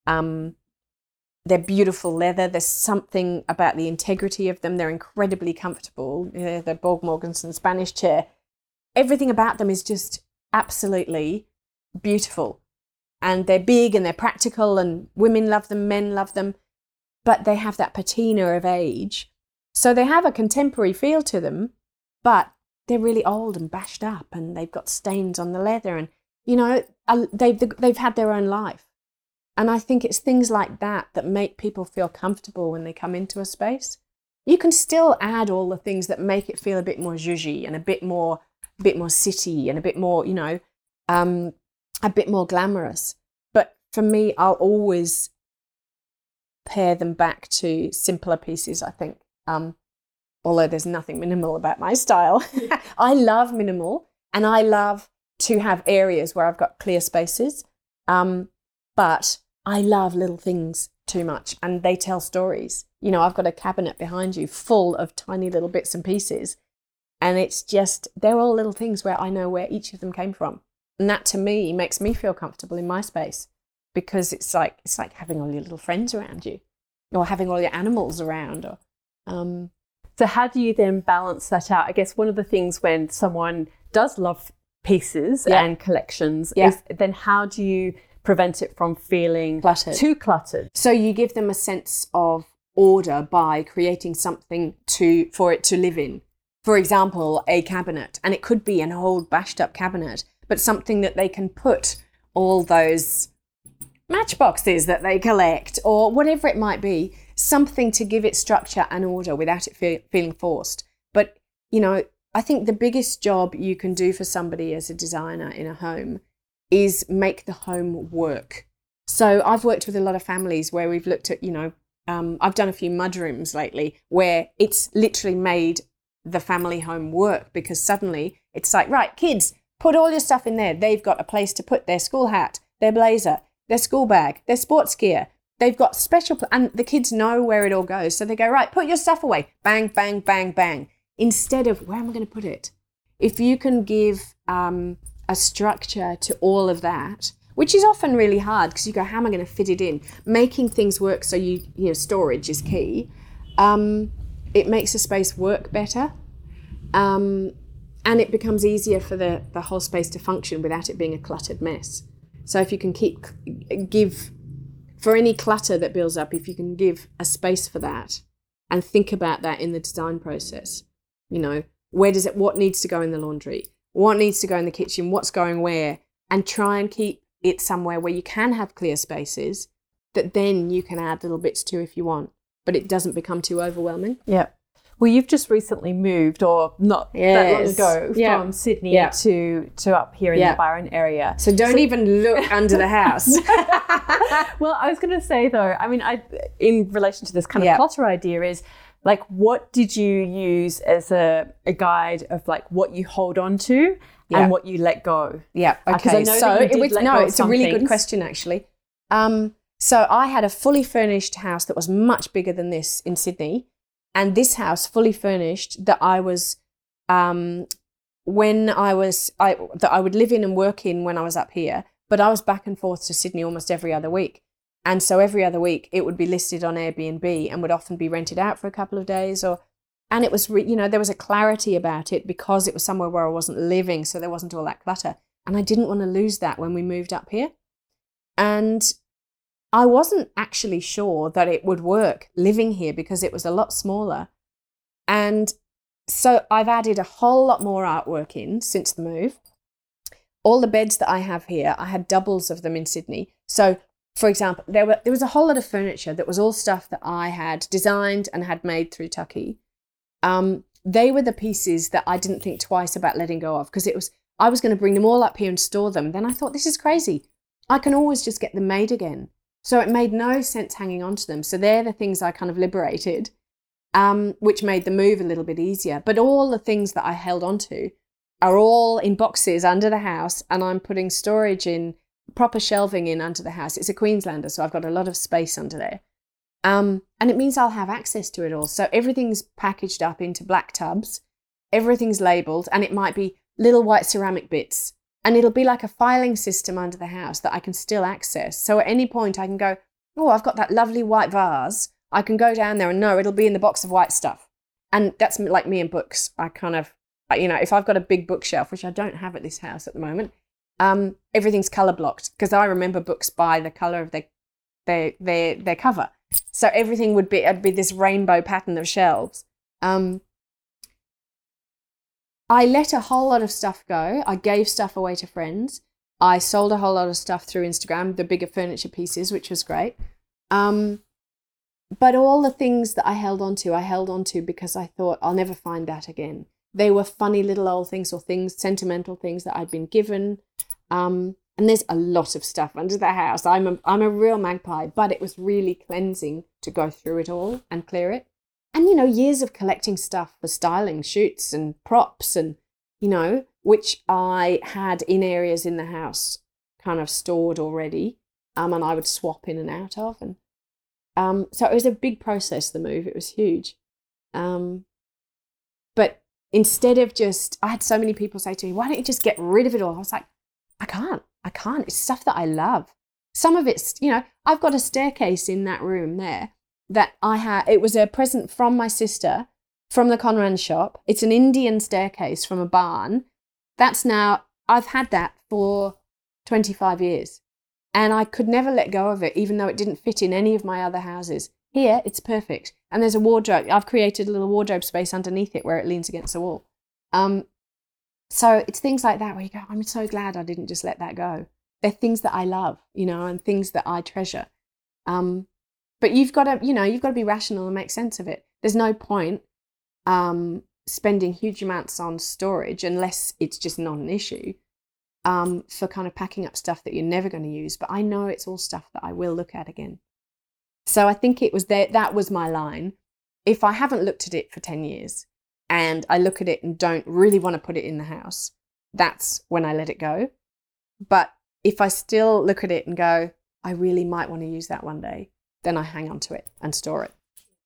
They're beautiful leather. There's something about the integrity of them. They're incredibly comfortable. The Borg Mortensen Spanish chair. Everything about them is just absolutely beautiful. And they're big and they're practical, and women love them, men love them, but they have that patina of age. So they have a contemporary feel to them, but they're really old and bashed up, and they've got stains on the leather, and, they've had their own life. And I think it's things like that that make people feel comfortable when they come into a space. You can still add all the things that make it feel a bit more zhuzhy and a bit more city and a bit more, a bit more glamorous. But for me, I'll always pair them back to simpler pieces, I think. Although there's nothing minimal about my style. I love minimal, and I love to have areas where I've got clear spaces. But I love little things too much, and they tell stories. I've got a cabinet behind you full of tiny little bits and pieces, and it's just, they're all little things where I know where each of them came from. And that to me makes me feel comfortable in my space, because it's like having all your little friends around you, or having all your animals around. So how do you then balance that out? I guess one of the things when someone does love pieces and collections is then how do you prevent it from feeling too cluttered? So you give them a sense of order by creating something for it to live in. For example, a cabinet, and it could be an old bashed up cabinet, but something that they can put all those matchboxes that they collect, or whatever it might be, something to give it structure and order without it feeling forced. But, I think the biggest job you can do for somebody as a designer in a home is make the home work. So I've worked with a lot of families where we've looked at, I've done a few mudrooms lately where it's literally made the family home work, because suddenly it's like, right, kids, put all your stuff in there. They've got a place to put their school hat, their blazer, their school bag, their sports gear. They've got and the kids know where it all goes. So they go, right, put your stuff away. Bang, bang, bang, bang. Instead of, where am I going to put it? If you can give a structure to all of that, which is often really hard because you go, how am I going to fit it in? Making things work so storage is key. It makes a space work better. And it becomes easier for the whole space to function without it being a cluttered mess. So if you can give, for any clutter that builds up, if you can give a space for that and think about that in the design process, what needs to go in the laundry? What needs to go in the kitchen? What's going where? And try and keep it somewhere where you can have clear spaces that then you can add little bits to if you want, but it doesn't become too overwhelming. Yeah. Well, you've just recently moved, or not that long ago, from Sydney to up here in the Byron area. So don't even look under the house. Well, I was going to say, though, in relation to this kind of clutter idea is, like, what did you use as a guide of, like, what you hold on to and what you let go? Yeah, okay. It's a really good question, actually. So I had a fully furnished house that was much bigger than this in Sydney. And this house, fully furnished, that I was, that I would live in and work in when I was up here, but I was back and forth to Sydney almost every other week. And so every other week it would be listed on Airbnb and would often be rented out for a couple of days. And it was, there was a clarity about it because it was somewhere where I wasn't living, so there wasn't all that clutter. And I didn't want to lose that when we moved up here. And I wasn't actually sure that it would work living here because it was a lot smaller. And so I've added a whole lot more artwork in since the move. All the beds that I have here, I had doubles of them in Sydney. So for example, there was a whole lot of furniture that was all stuff that I had designed and had made through Tucky. They were the pieces that I didn't think twice about letting go of, because I was going to bring them all up here and store them. Then I thought, this is crazy. I can always just get them made again. So it made no sense hanging on to them. So they're the things I kind of liberated, which made the move a little bit easier. But all the things that I held on to are all in boxes under the house, and I'm putting storage in, proper shelving in under the house. It's a Queenslander, so I've got a lot of space under there. And it means I'll have access to it all. So everything's packaged up into black tubs, everything's labelled, and it might be little white ceramic bits. And it'll be like a filing system under the house that I can still access. So at any point I can go, oh, I've got that lovely white vase. I can go down there and know it'll be in the box of white stuff. And that's like me and books. I kind of, if I've got a big bookshelf, which I don't have at this house at the moment, everything's colour blocked, because I remember books by the colour of their cover. So everything would be this rainbow pattern of shelves. I let a whole lot of stuff go. I gave stuff away to friends. I sold a whole lot of stuff through Instagram, the bigger furniture pieces, which was great. But all the things that I held on to because I thought I'll never find that again. They were funny little old things or sentimental things that I'd been given. And there's a lot of stuff under the house. I'm a real magpie, but it was really cleansing to go through it all and clear it. And, years of collecting stuff for styling shoots and props and, which I had in areas in the house kind of stored already, and I would swap in and out of. And so it was a big process, the move. It was huge. But instead of I had so many people say to me, why don't you just get rid of it all? I was like, I can't. It's stuff that I love. Some of it's, I've got a staircase in that room there that I had. It was a present from my sister from the Conran shop. It's an Indian staircase from a barn. I've had that for 25 years. And I could never let go of it, even though it didn't fit in any of my other houses. Here, it's perfect. And there's a wardrobe. I've created a little wardrobe space underneath it where it leans against the wall. So it's things like that where you go, I'm so glad I didn't just let that go. They're things that I love, and things that I treasure. But you've got to be rational and make sense of it. There's no point spending huge amounts on storage unless it's just not an issue, for kind of packing up stuff that you're never going to use. But I know it's all stuff that I will look at again. So I think it was that was my line. If I haven't looked at it for 10 years, and I look at it and don't really want to put it in the house, that's when I let it go. But if I still look at it and go, I really might want to use that one day, then I hang on to it and store it.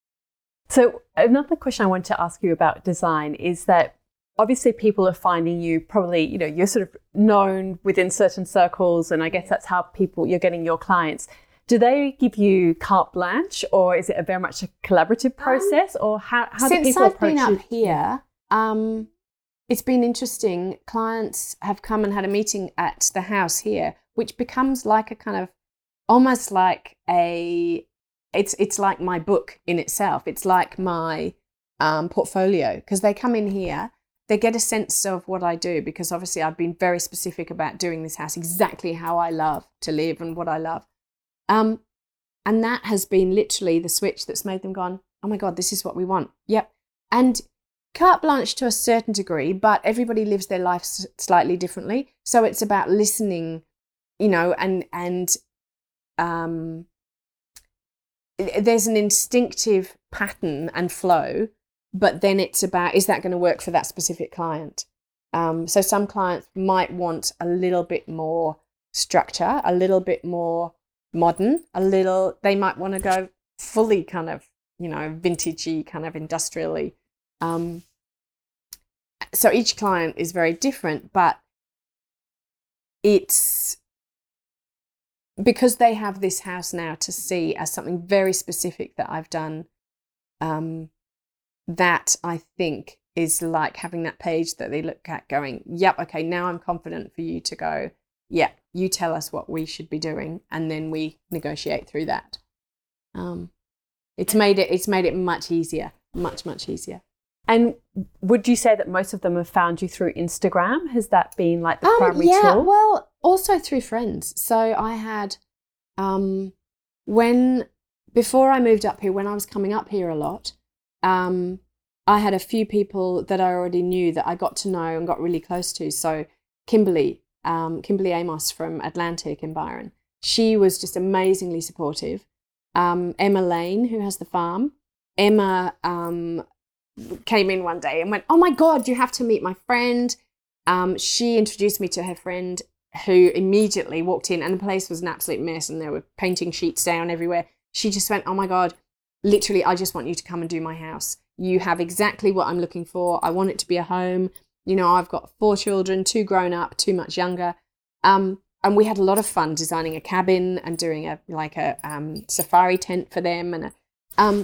So another question I want to ask you about design is that obviously people are finding you probably, you're sort of known within certain circles, and I guess that's how you're getting your clients. Do they give you carte blanche, or is it very much a collaborative process, or how do people approach you? Since I've been up here, it's been interesting. Clients have come and had a meeting at the house here, which becomes like a kind of almost like it's like my book in itself. It's like my portfolio, because they come in here, they get a sense of what I do, because obviously I've been very specific about doing this house exactly how I love to live and what I love. And that has been literally the switch that's made them gone, oh my God, this is what we want. Yep. And carte blanche to a certain degree, but everybody lives their life slightly differently. So it's about listening, and there's an instinctive pattern and flow, but then it's about, is that going to work for that specific client? So some clients might want a little bit more structure, a little bit more modern, they might want to go fully kind of, vintagey, kind of industrially. So each client is very different, but it's because they have this house now to see as something very specific that I've done, that I think is like having that page that they look at going, yep, okay, now I'm confident for you to go, yeah, you tell us what we should be doing, and then we negotiate through that. It's made it much easier, much easier. And would you say that most of them have found you through Instagram? Has that been like the primary tool? Yeah, well, also through friends. So I had before I moved up here, when I was coming up here a lot, I had a few people that I already knew that I got to know and got really close to. So Kimberly Amos from Atlantic in Byron, she was just amazingly supportive. Emma Lane, who has the farm, Emma came in one day and went, "Oh my God, you have to meet my friend." She introduced me to her friend, who immediately walked in, and the place was an absolute mess and there were painting sheets down everywhere. She just went, "Oh my God, literally, I just want you to come and do my house. You have exactly what I'm looking for. I want it to be a home. You know, I've got 4 children, 2 grown up, 2 much younger." And we had a lot of fun designing a cabin and doing a safari tent for them. And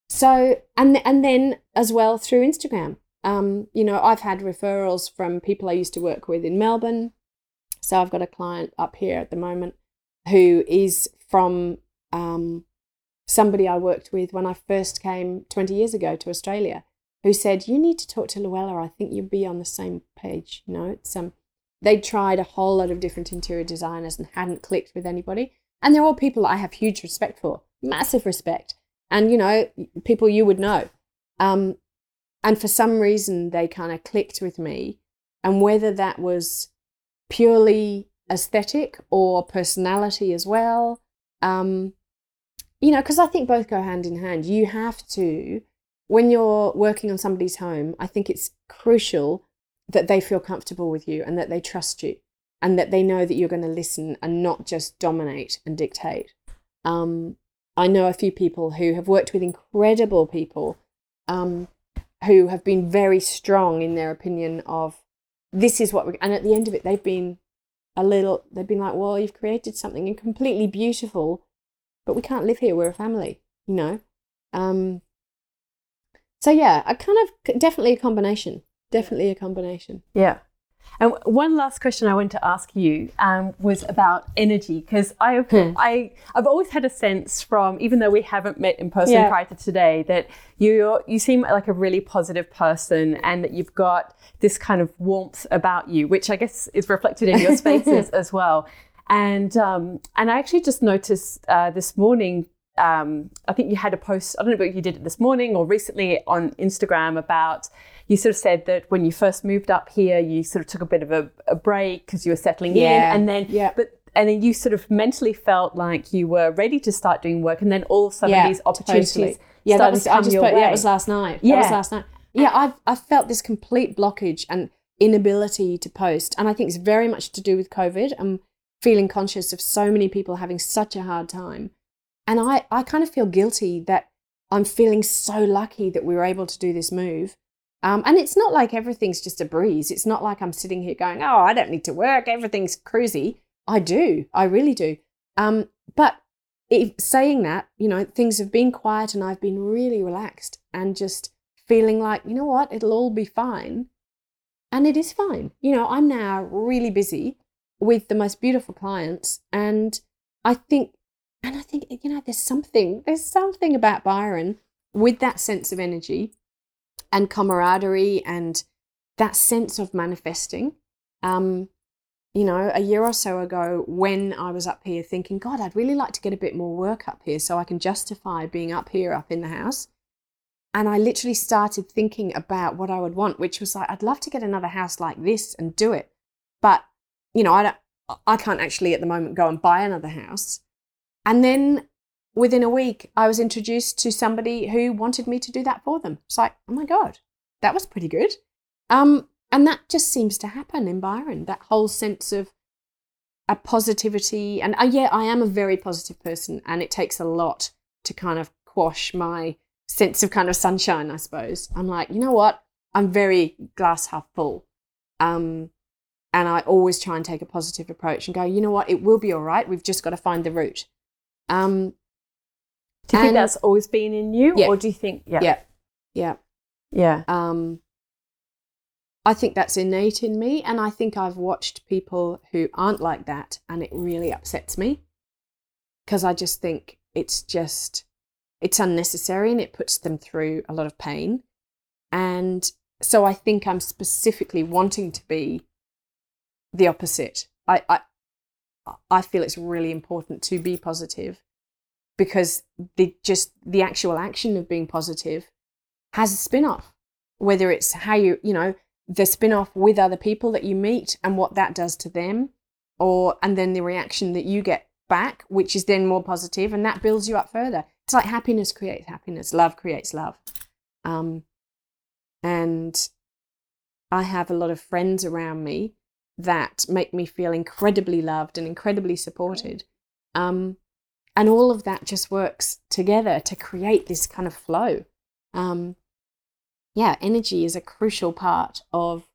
then as well through Instagram, I've had referrals from people I used to work with in Melbourne. So I've got a client up here at the moment who is from somebody I worked with when I first came 20 years ago to Australia, who said, "You need to talk to Luella. I think you'd be on the same page." It's they'd tried a whole lot of different interior designers and hadn't clicked with anybody. And they're all people I have huge respect for, massive respect. And, people you would know. And for some reason, they kind of clicked with me. And whether that was purely aesthetic or personality as well, because I think both go hand in hand. You have to, when you're working on somebody's home, I think it's crucial that they feel comfortable with you and that they trust you and that they know that you're going to listen and not just dominate and dictate. I know a few people who have worked with incredible people who have been very strong in their opinion of this is what and at the end of it, they've been like, "Well, you've created something completely beautiful, but we can't live here. We're a family, So yeah, definitely a combination. Definitely a combination. Yeah. And one last question I wanted to ask you was about energy, because I've always had a sense from, even though we haven't met in person prior to today, that you seem like a really positive person and that you've got this kind of warmth about you, which I guess is reflected in your spaces as well. And I actually just noticed this morning, I think you had a post, I don't know if you did it this morning or recently on Instagram, about, you sort of said that when you first moved up here, you sort of took a bit of a break because you were settling in, and then you sort of mentally felt like you were ready to start doing work, and then all of a sudden these opportunities started to come your way. That was last night. I felt this complete blockage and inability to post, and I think it's very much to do with COVID. I'm feeling conscious of so many people having such a hard time. And I kind of feel guilty that I'm feeling so lucky that we were able to do this move. And it's not like everything's just a breeze. It's not like I'm sitting here going, "Oh, I don't need to work. Everything's cruisy." I do. I really do. But saying that, things have been quiet and I've been really relaxed and just feeling like, you know what, it'll all be fine. And it is fine. I'm now really busy with the most beautiful clients. And I think, there's something about Byron with that sense of energy and camaraderie and that sense of manifesting. A year or so ago when I was up here thinking, God, I'd really like to get a bit more work up here so I can justify being up in the house. And I literally started thinking about what I would want, which was like, I'd love to get another house like this and do it. But, I can't actually at the moment go and buy another house. And then within a week, I was introduced to somebody who wanted me to do that for them. It's like, oh my God, that was pretty good. And that just seems to happen in Byron, that whole sense of a positivity. And I am a very positive person, and it takes a lot to kind of quash my sense of kind of sunshine, I suppose. I'm like, you know what? I'm very glass half full. And I always try and take a positive approach and go, you know what? It will be all right. We've just got to find the route. Do you think that's always been in you? Yeah. Or do you think, Yeah. I think that's innate in me. And I think I've watched people who aren't like that, and it really upsets me because I just think it's unnecessary and it puts them through a lot of pain. And so I think I'm specifically wanting to be the opposite. I feel it's really important to be positive, because the actual action of being positive has a spin-off, whether it's how the spin-off with other people that you meet and what that does to them, and then the reaction that you get back, which is then more positive, and that builds you up further. It's like happiness creates happiness, love creates love. And I have a lot of friends around me that make me feel incredibly loved and incredibly supported. And all of that just works together to create this kind of flow. Energy is a crucial part of,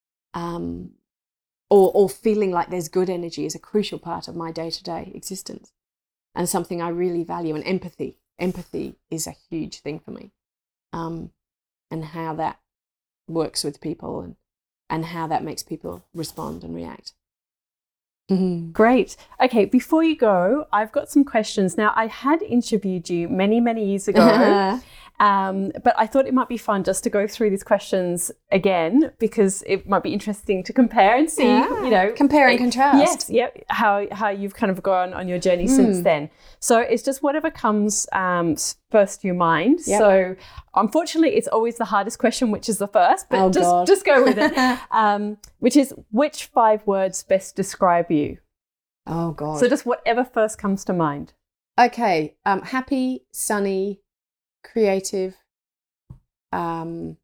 or feeling like there's good energy is a crucial part of my day-to-day existence, and something I really value. And empathy is a huge thing for me, and how that works with people, and how that makes people respond and react. Great. Okay, before you go, I've got some questions. Now, I had interviewed you many, many years ago, but I thought it might be fun just to go through these questions again, because it might be interesting to compare and see, compare and contrast. Yes, yep, how you've kind of gone on your journey since then. So it's just whatever comes first to your mind. Yep. So unfortunately, it's always the hardest question, which is the first, but just go with it. Which is, which 5 words best describe you? Oh, God. So just whatever first comes to mind. Okay. Happy, sunny, creative, vibrant.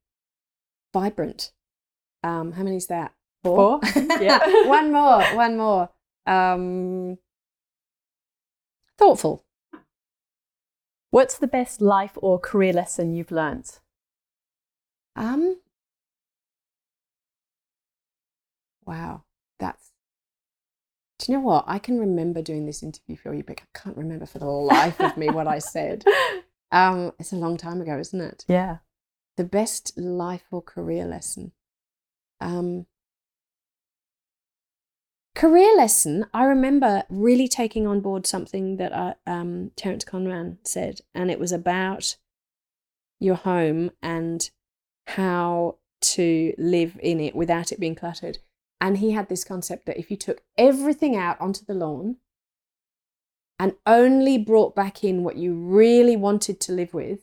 How many is that? 4? Yeah. One more. Thoughtful. What's the best life or career lesson you've learned? Wow. Do you know what? I can remember doing this interview for you, but I can't remember for the life of me what I said. It's a long time ago, isn't it? Yeah. The best life or career lesson. Career lesson, I remember really taking on board something that Terence Conran said, and it was about your home and how to live in it without it being cluttered. And he had this concept that if you took everything out onto the lawn and only brought back in what you really wanted to live with,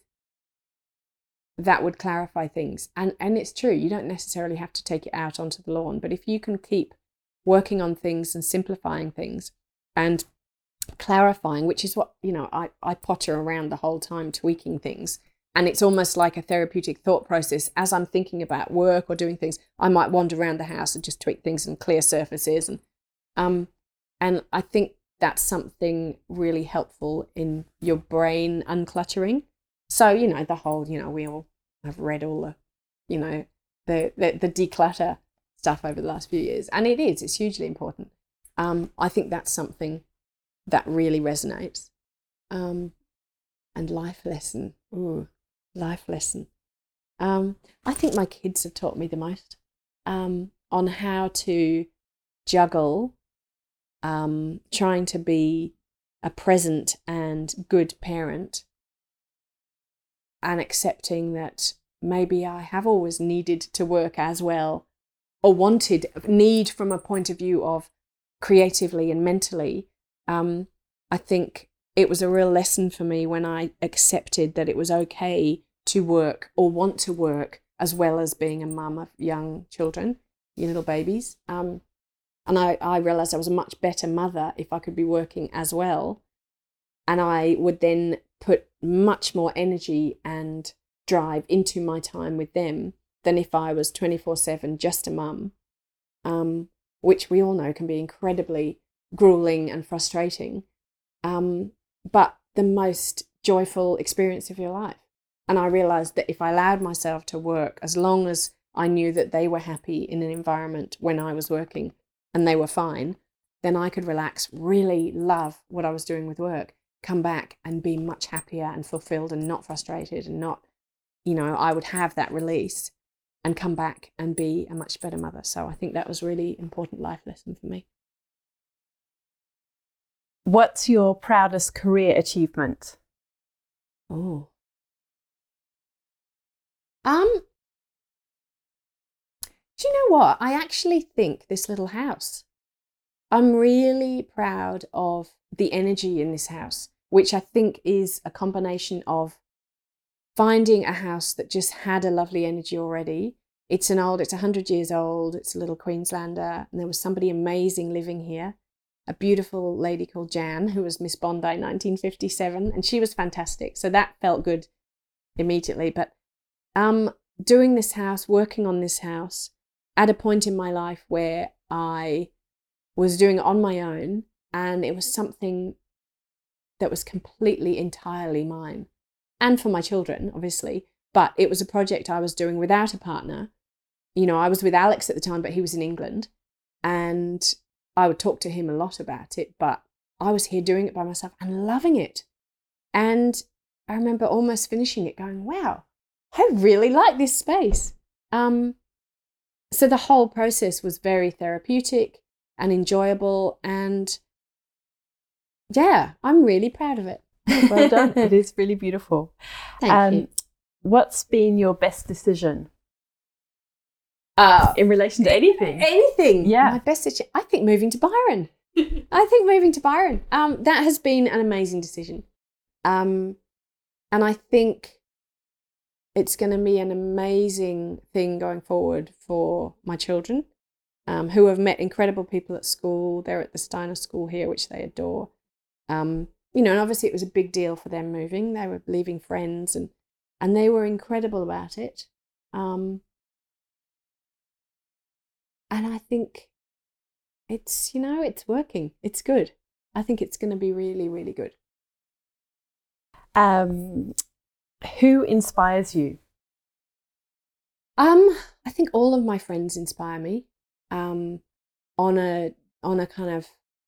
that would clarify things. And it's true, you don't necessarily have to take it out onto the lawn, but if you can keep working on things and simplifying things and clarifying, which is what, I potter around the whole time tweaking things. And it's almost like a therapeutic thought process. As I'm thinking about work or doing things, I might wander around the house and just tweak things and clear surfaces. And I think that's something really helpful in your brain uncluttering. So, the whole, we all have read all the, the declutter stuff over the last few years. And it's hugely important. I think that's something that really resonates. And life lesson. Ooh. Life lesson. I think my kids have taught me the most on how to juggle trying to be a present and good parent, and accepting that maybe I have always needed to work as well, or need from a point of view of creatively and mentally. I think it was a real lesson for me when I accepted that it was okay to work or want to work as well as being a mum of young children, little babies. And I realised I was a much better mother if I could be working as well. And I would then put much more energy and drive into my time with them than if I was 24/7 just a mum, which we all know can be incredibly grueling and frustrating. But the most joyful experience of your life. And I realized that if I allowed myself to work, as long as I knew that they were happy in an environment when I was working and they were fine, then I could relax, really love what I was doing with work, come back and be much happier and fulfilled and not frustrated and not, I would have that release and come back and be a much better mother. So I think that was a really important life lesson for me. What's your proudest career achievement? Oh. Do you know what? I actually think this little house. I'm really proud of the energy in this house, which I think is a combination of finding a house that just had a lovely energy already. It's 100 years old. It's a little Queenslander. And there was somebody amazing living here, a beautiful lady called Jan, who was Miss Bondi 1957. And she was fantastic. So that felt good immediately. But doing this house, working on this house at a point in my life where I was doing it on my own, and it was something that was completely, entirely mine, and for my children, obviously, but it was a project I was doing without a partner. You know, I was with Alex at the time, but he was in England, and I would talk to him a lot about it, but I was here doing it by myself and loving it. And I remember almost finishing it going, wow, I really like this space. So the whole process was very therapeutic and enjoyable, and yeah, I'm really proud of it. Well done. It is really beautiful. Thank you. What's been your best decision in relation to anything? Anything. Yeah. My best decision. I think moving to Byron. That has been an amazing decision. And I think it's going to be an amazing thing going forward for my children, who have met incredible people at school. They're at the Steiner School here, which they adore. You know, and obviously it was a big deal for them moving. They were leaving friends, and they were incredible about it. And I think it's working. It's good. I think it's going to be really, really good. Who inspires you? I think all of my friends inspire me. On a kind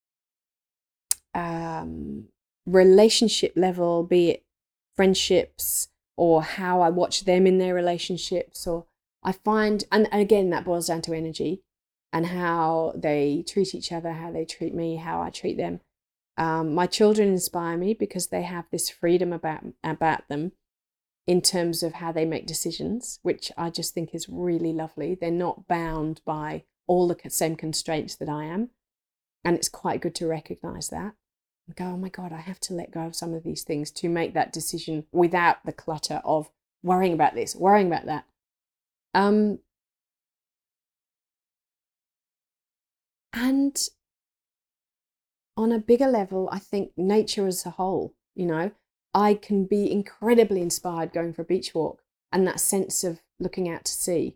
of relationship level, be it friendships or how I watch them in their relationships, or I find, and again, that boils down to energy and how they treat each other, how they treat me, how I treat them. My children inspire me because they have this freedom about them in terms of how they make decisions, which I just think is really lovely. They're not bound by all the same constraints that I am. And it's quite good to recognize that and go, oh my God, I have to let go of some of these things to make that decision without the clutter of worrying about this, worrying about that. And on a bigger level, I think nature as a whole, you know, I can be incredibly inspired going for a beach walk and that sense of looking out to sea.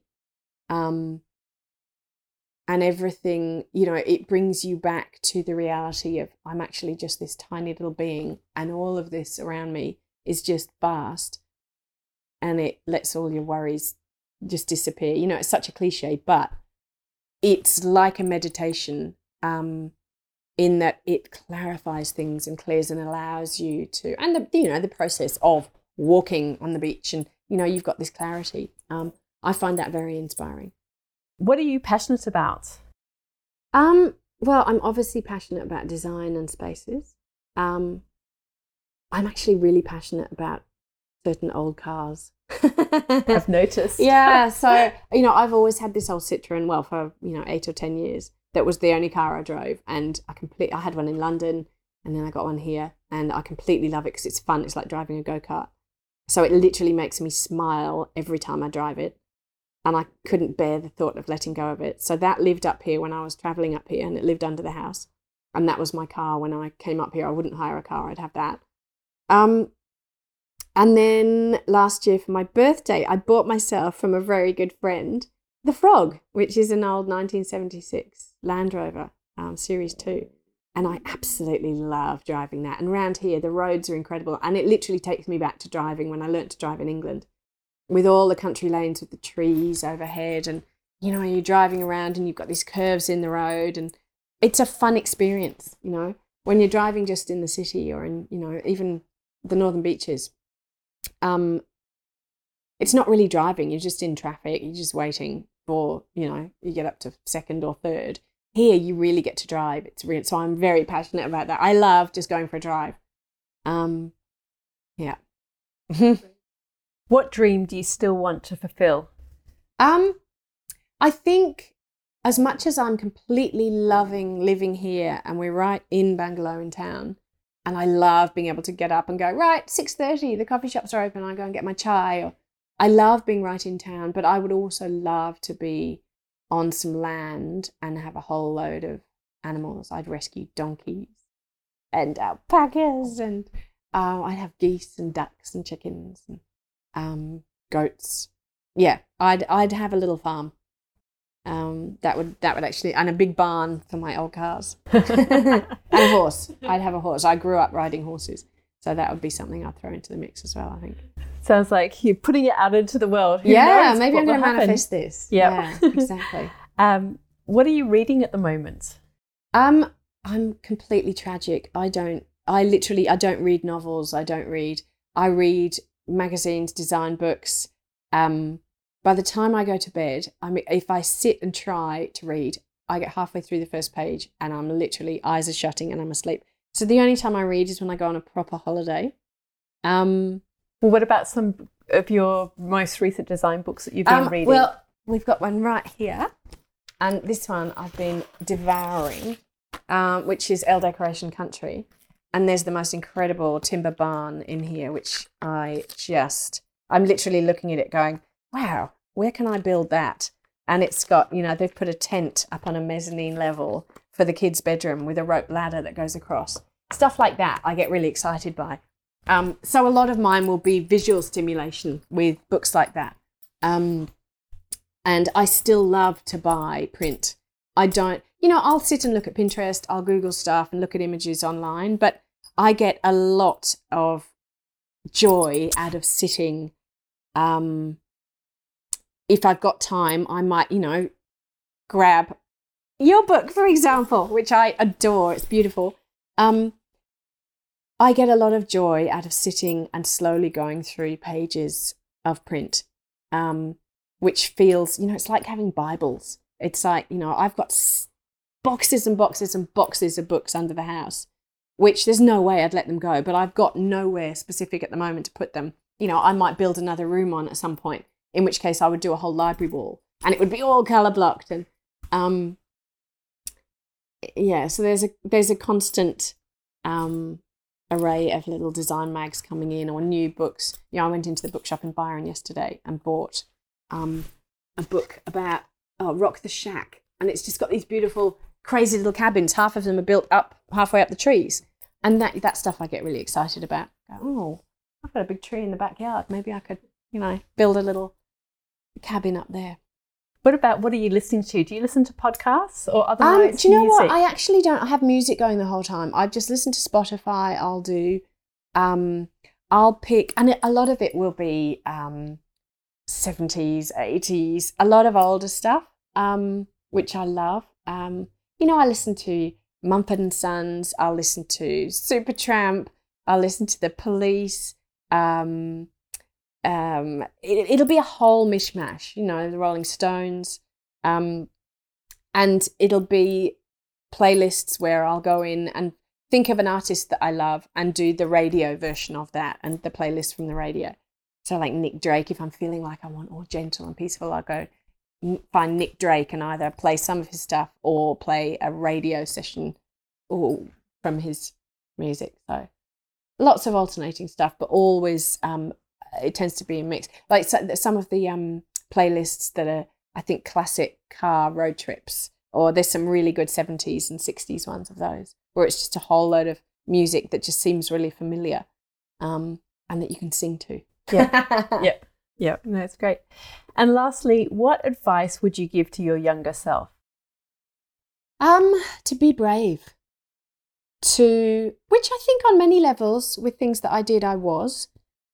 And everything, you know, it brings you back to the reality of I'm actually just this tiny little being, and all of this around me is just vast, and it lets all your worries just disappear. You know, it's such a cliche, but it's like a meditation in that it clarifies things and clears and allows you to, and the process of walking on the beach, and you know, you've got this clarity. I find that very inspiring. What are you passionate about? Well, I'm obviously passionate about design and spaces. I'm actually really passionate about certain old cars. I've noticed. Yeah, so, you know, I've always had this old Citroen, well, for, 8 or 10 years. That was the only car I drove, and I had one in London, and then I got one here, and I completely love it because it's fun. It's like driving a go-kart. So it literally makes me smile every time I drive it. And I couldn't bear the thought of letting go of it. So that lived up here when I was travelling up here, and it lived under the house. And that was my car when I came up here. I wouldn't hire a car, I'd have that. And then last year for my birthday, I bought myself from a very good friend, the Frog, which is an old 1976 Land Rover, Series 2. And I absolutely love driving that. And around here, the roads are incredible. And it literally takes me back to driving when I learnt to drive in England, with all the country lanes with the trees overhead, and you know, you're driving around and you've got these curves in the road, and it's a fun experience, you know, when you're driving just in the city or in, you know, even the northern beaches. It's not really driving, you're just in traffic, you're just waiting for, you know, you get up to second or third. Here you really get to drive. It's real. So I'm very passionate about that. I love just going for a drive. Yeah. What dream do you still want to fulfill? I think as much as I'm completely loving living here, and we're right in Bangalore in town, and I love being able to get up and go, right, 6:30, the coffee shops are open, I go and get my chai. Or I love being right in town, but I would also love to be on some land and have a whole load of animals. I'd rescue donkeys and alpacas, and I'd have geese and ducks and chickens and goats. Yeah, I'd have a little farm. That would actually, and a big barn for my old cars. And a horse. I'd have a horse. I grew up riding horses, so that would be something I'd throw into the mix as well, I think. Sounds like you're putting it out into the world. Who yeah, knows maybe what I'm going will to happen. manifest this. Yep. Yeah, exactly. What are you reading at the moment? I'm completely tragic. I don't read novels. I read magazines, design books. By the time I go to bed, if I sit and try to read, I get halfway through the first page and I'm literally, eyes are shutting and I'm asleep. So the only time I read is when I go on a proper holiday. Well, what about some of your most recent design books that you've been reading? Well, we've got one right here. And this one I've been devouring, which is Elle Decoration Country. And there's the most incredible timber barn in here, which I'm literally looking at it going, wow, where can I build that? And it's got, they've put a tent up on a mezzanine level for the kids' bedroom with a rope ladder that goes across. Stuff like that I get really excited by. So a lot of mine will be visual stimulation with books like that. And I still love to buy print. I don't, I'll sit and look at Pinterest, I'll Google stuff and look at images online, but I get a lot of joy out of sitting. If I've got time, I might, grab your book, for example, which I adore. It's beautiful. I get a lot of joy out of sitting and slowly going through pages of print, which feels, it's like having Bibles. It's like, I've got boxes and boxes and boxes of books under the house, which there's no way I'd let them go, but I've got nowhere specific at the moment to put them. I might build another room on at some point, in which case I would do a whole library wall and it would be all colour blocked. And so there's a constant array of little design mags coming in or new books. I went into the bookshop in Byron yesterday and bought a book about Rock the Shack, and it's just got these beautiful crazy little cabins. Half of them are built up halfway up the trees, and that stuff I get really excited about. I've got a big tree in the backyard, maybe I could build a little cabin up there. What are you listening to? Do you listen to podcasts or otherwise do you know music? what? I actually don't. I have music going the whole time. I just listen to Spotify. I'll do, I'll pick, and a lot of it will be 70s, 80s, a lot of older stuff, which I love. I listen to Mumford & Sons. I'll listen to Supertramp. I'll listen to The Police. It'll be a whole mishmash, the Rolling Stones, and it'll be playlists where I'll go in and think of an artist that I love and do the radio version of that and the playlist from the radio. So like Nick Drake, if I'm feeling like I want all gentle and peaceful, I'll go find Nick Drake and either play some of his stuff or play a radio session from his music. So lots of alternating stuff, but always it tends to be a mix. Like some of the playlists that are, I think, classic car road trips, or there's some really good 70s and 60s ones of those, where it's just a whole load of music that just seems really familiar, and that you can sing to. Yeah. No, it's great. And lastly, what advice would you give to your younger self? To be brave. Which I think on many levels with things that I did, I was.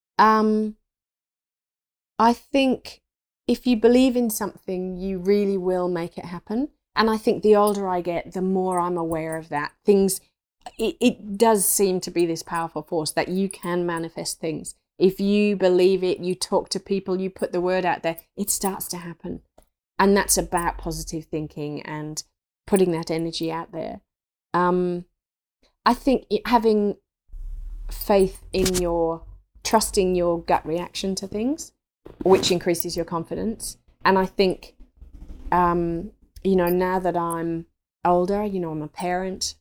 I think if you believe in something, you really will make it happen. And I think the older I get, the more I'm aware of that. It does seem to be this powerful force that you can manifest things. If you believe it, you talk to people, you put the word out there, it starts to happen. And that's about positive thinking and putting that energy out there. I think having faith in trusting your gut reaction to things, which increases your confidence. And I think you know, now that I'm older, you know, I'm a parent,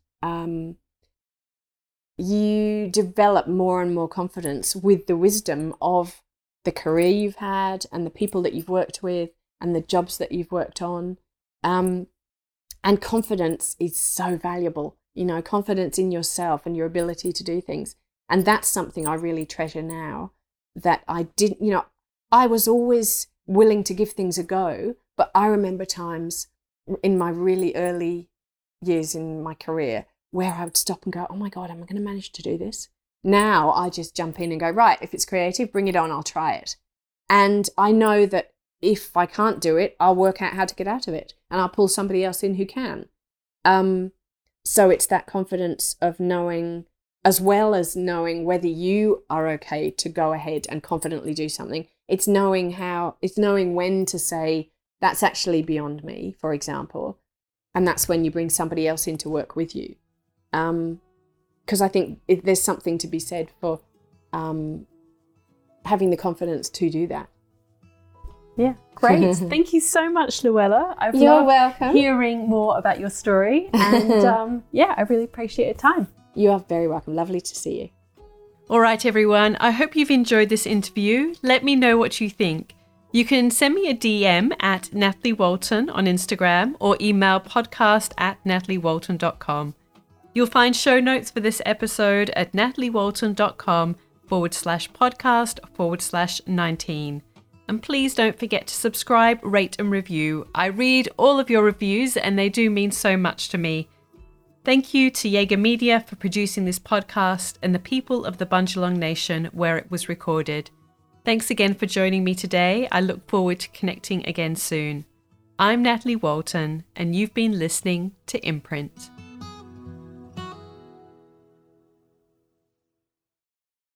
you develop more and more confidence with the wisdom of the career you've had and the people that you've worked with and the jobs that you've worked on. And confidence is so valuable, you know, confidence in yourself and your ability to do things. And that's something I really treasure now that I didn't, you know, I was always willing to give things a go, but I remember times in my really early years in my career where I would stop and go, oh my God, am I going to manage to do this? Now I just jump in and go, right, if it's creative, bring it on, I'll try it. And I know that if I can't do it, I'll work out how to get out of it and I'll pull somebody else in who can. So it's that confidence of knowing, as well as knowing whether you are okay to go ahead and confidently do something. It's knowing when to say, that's actually beyond me, for example. And that's when you bring somebody else in to work with you. Because I think there's something to be said for having the confidence to do that. Yeah, great. Thank you so much, Luella. You're welcome. Hearing more about your story. And yeah, I really appreciate your time. You are very welcome. Lovely to see you. All right, everyone. I hope you've enjoyed this interview. Let me know what you think. You can send me a DM at Natalie Walton on Instagram or email podcast@nataliewalton.com. You'll find show notes for this episode at nataliewalton.com/podcast/19. And please don't forget to subscribe, rate and review. I read all of your reviews and they do mean so much to me. Thank you to Jaeger Media for producing this podcast and the people of the Bundjalung Nation where it was recorded. Thanks again for joining me today. I look forward to connecting again soon. I'm Natalie Walton and you've been listening to Imprint.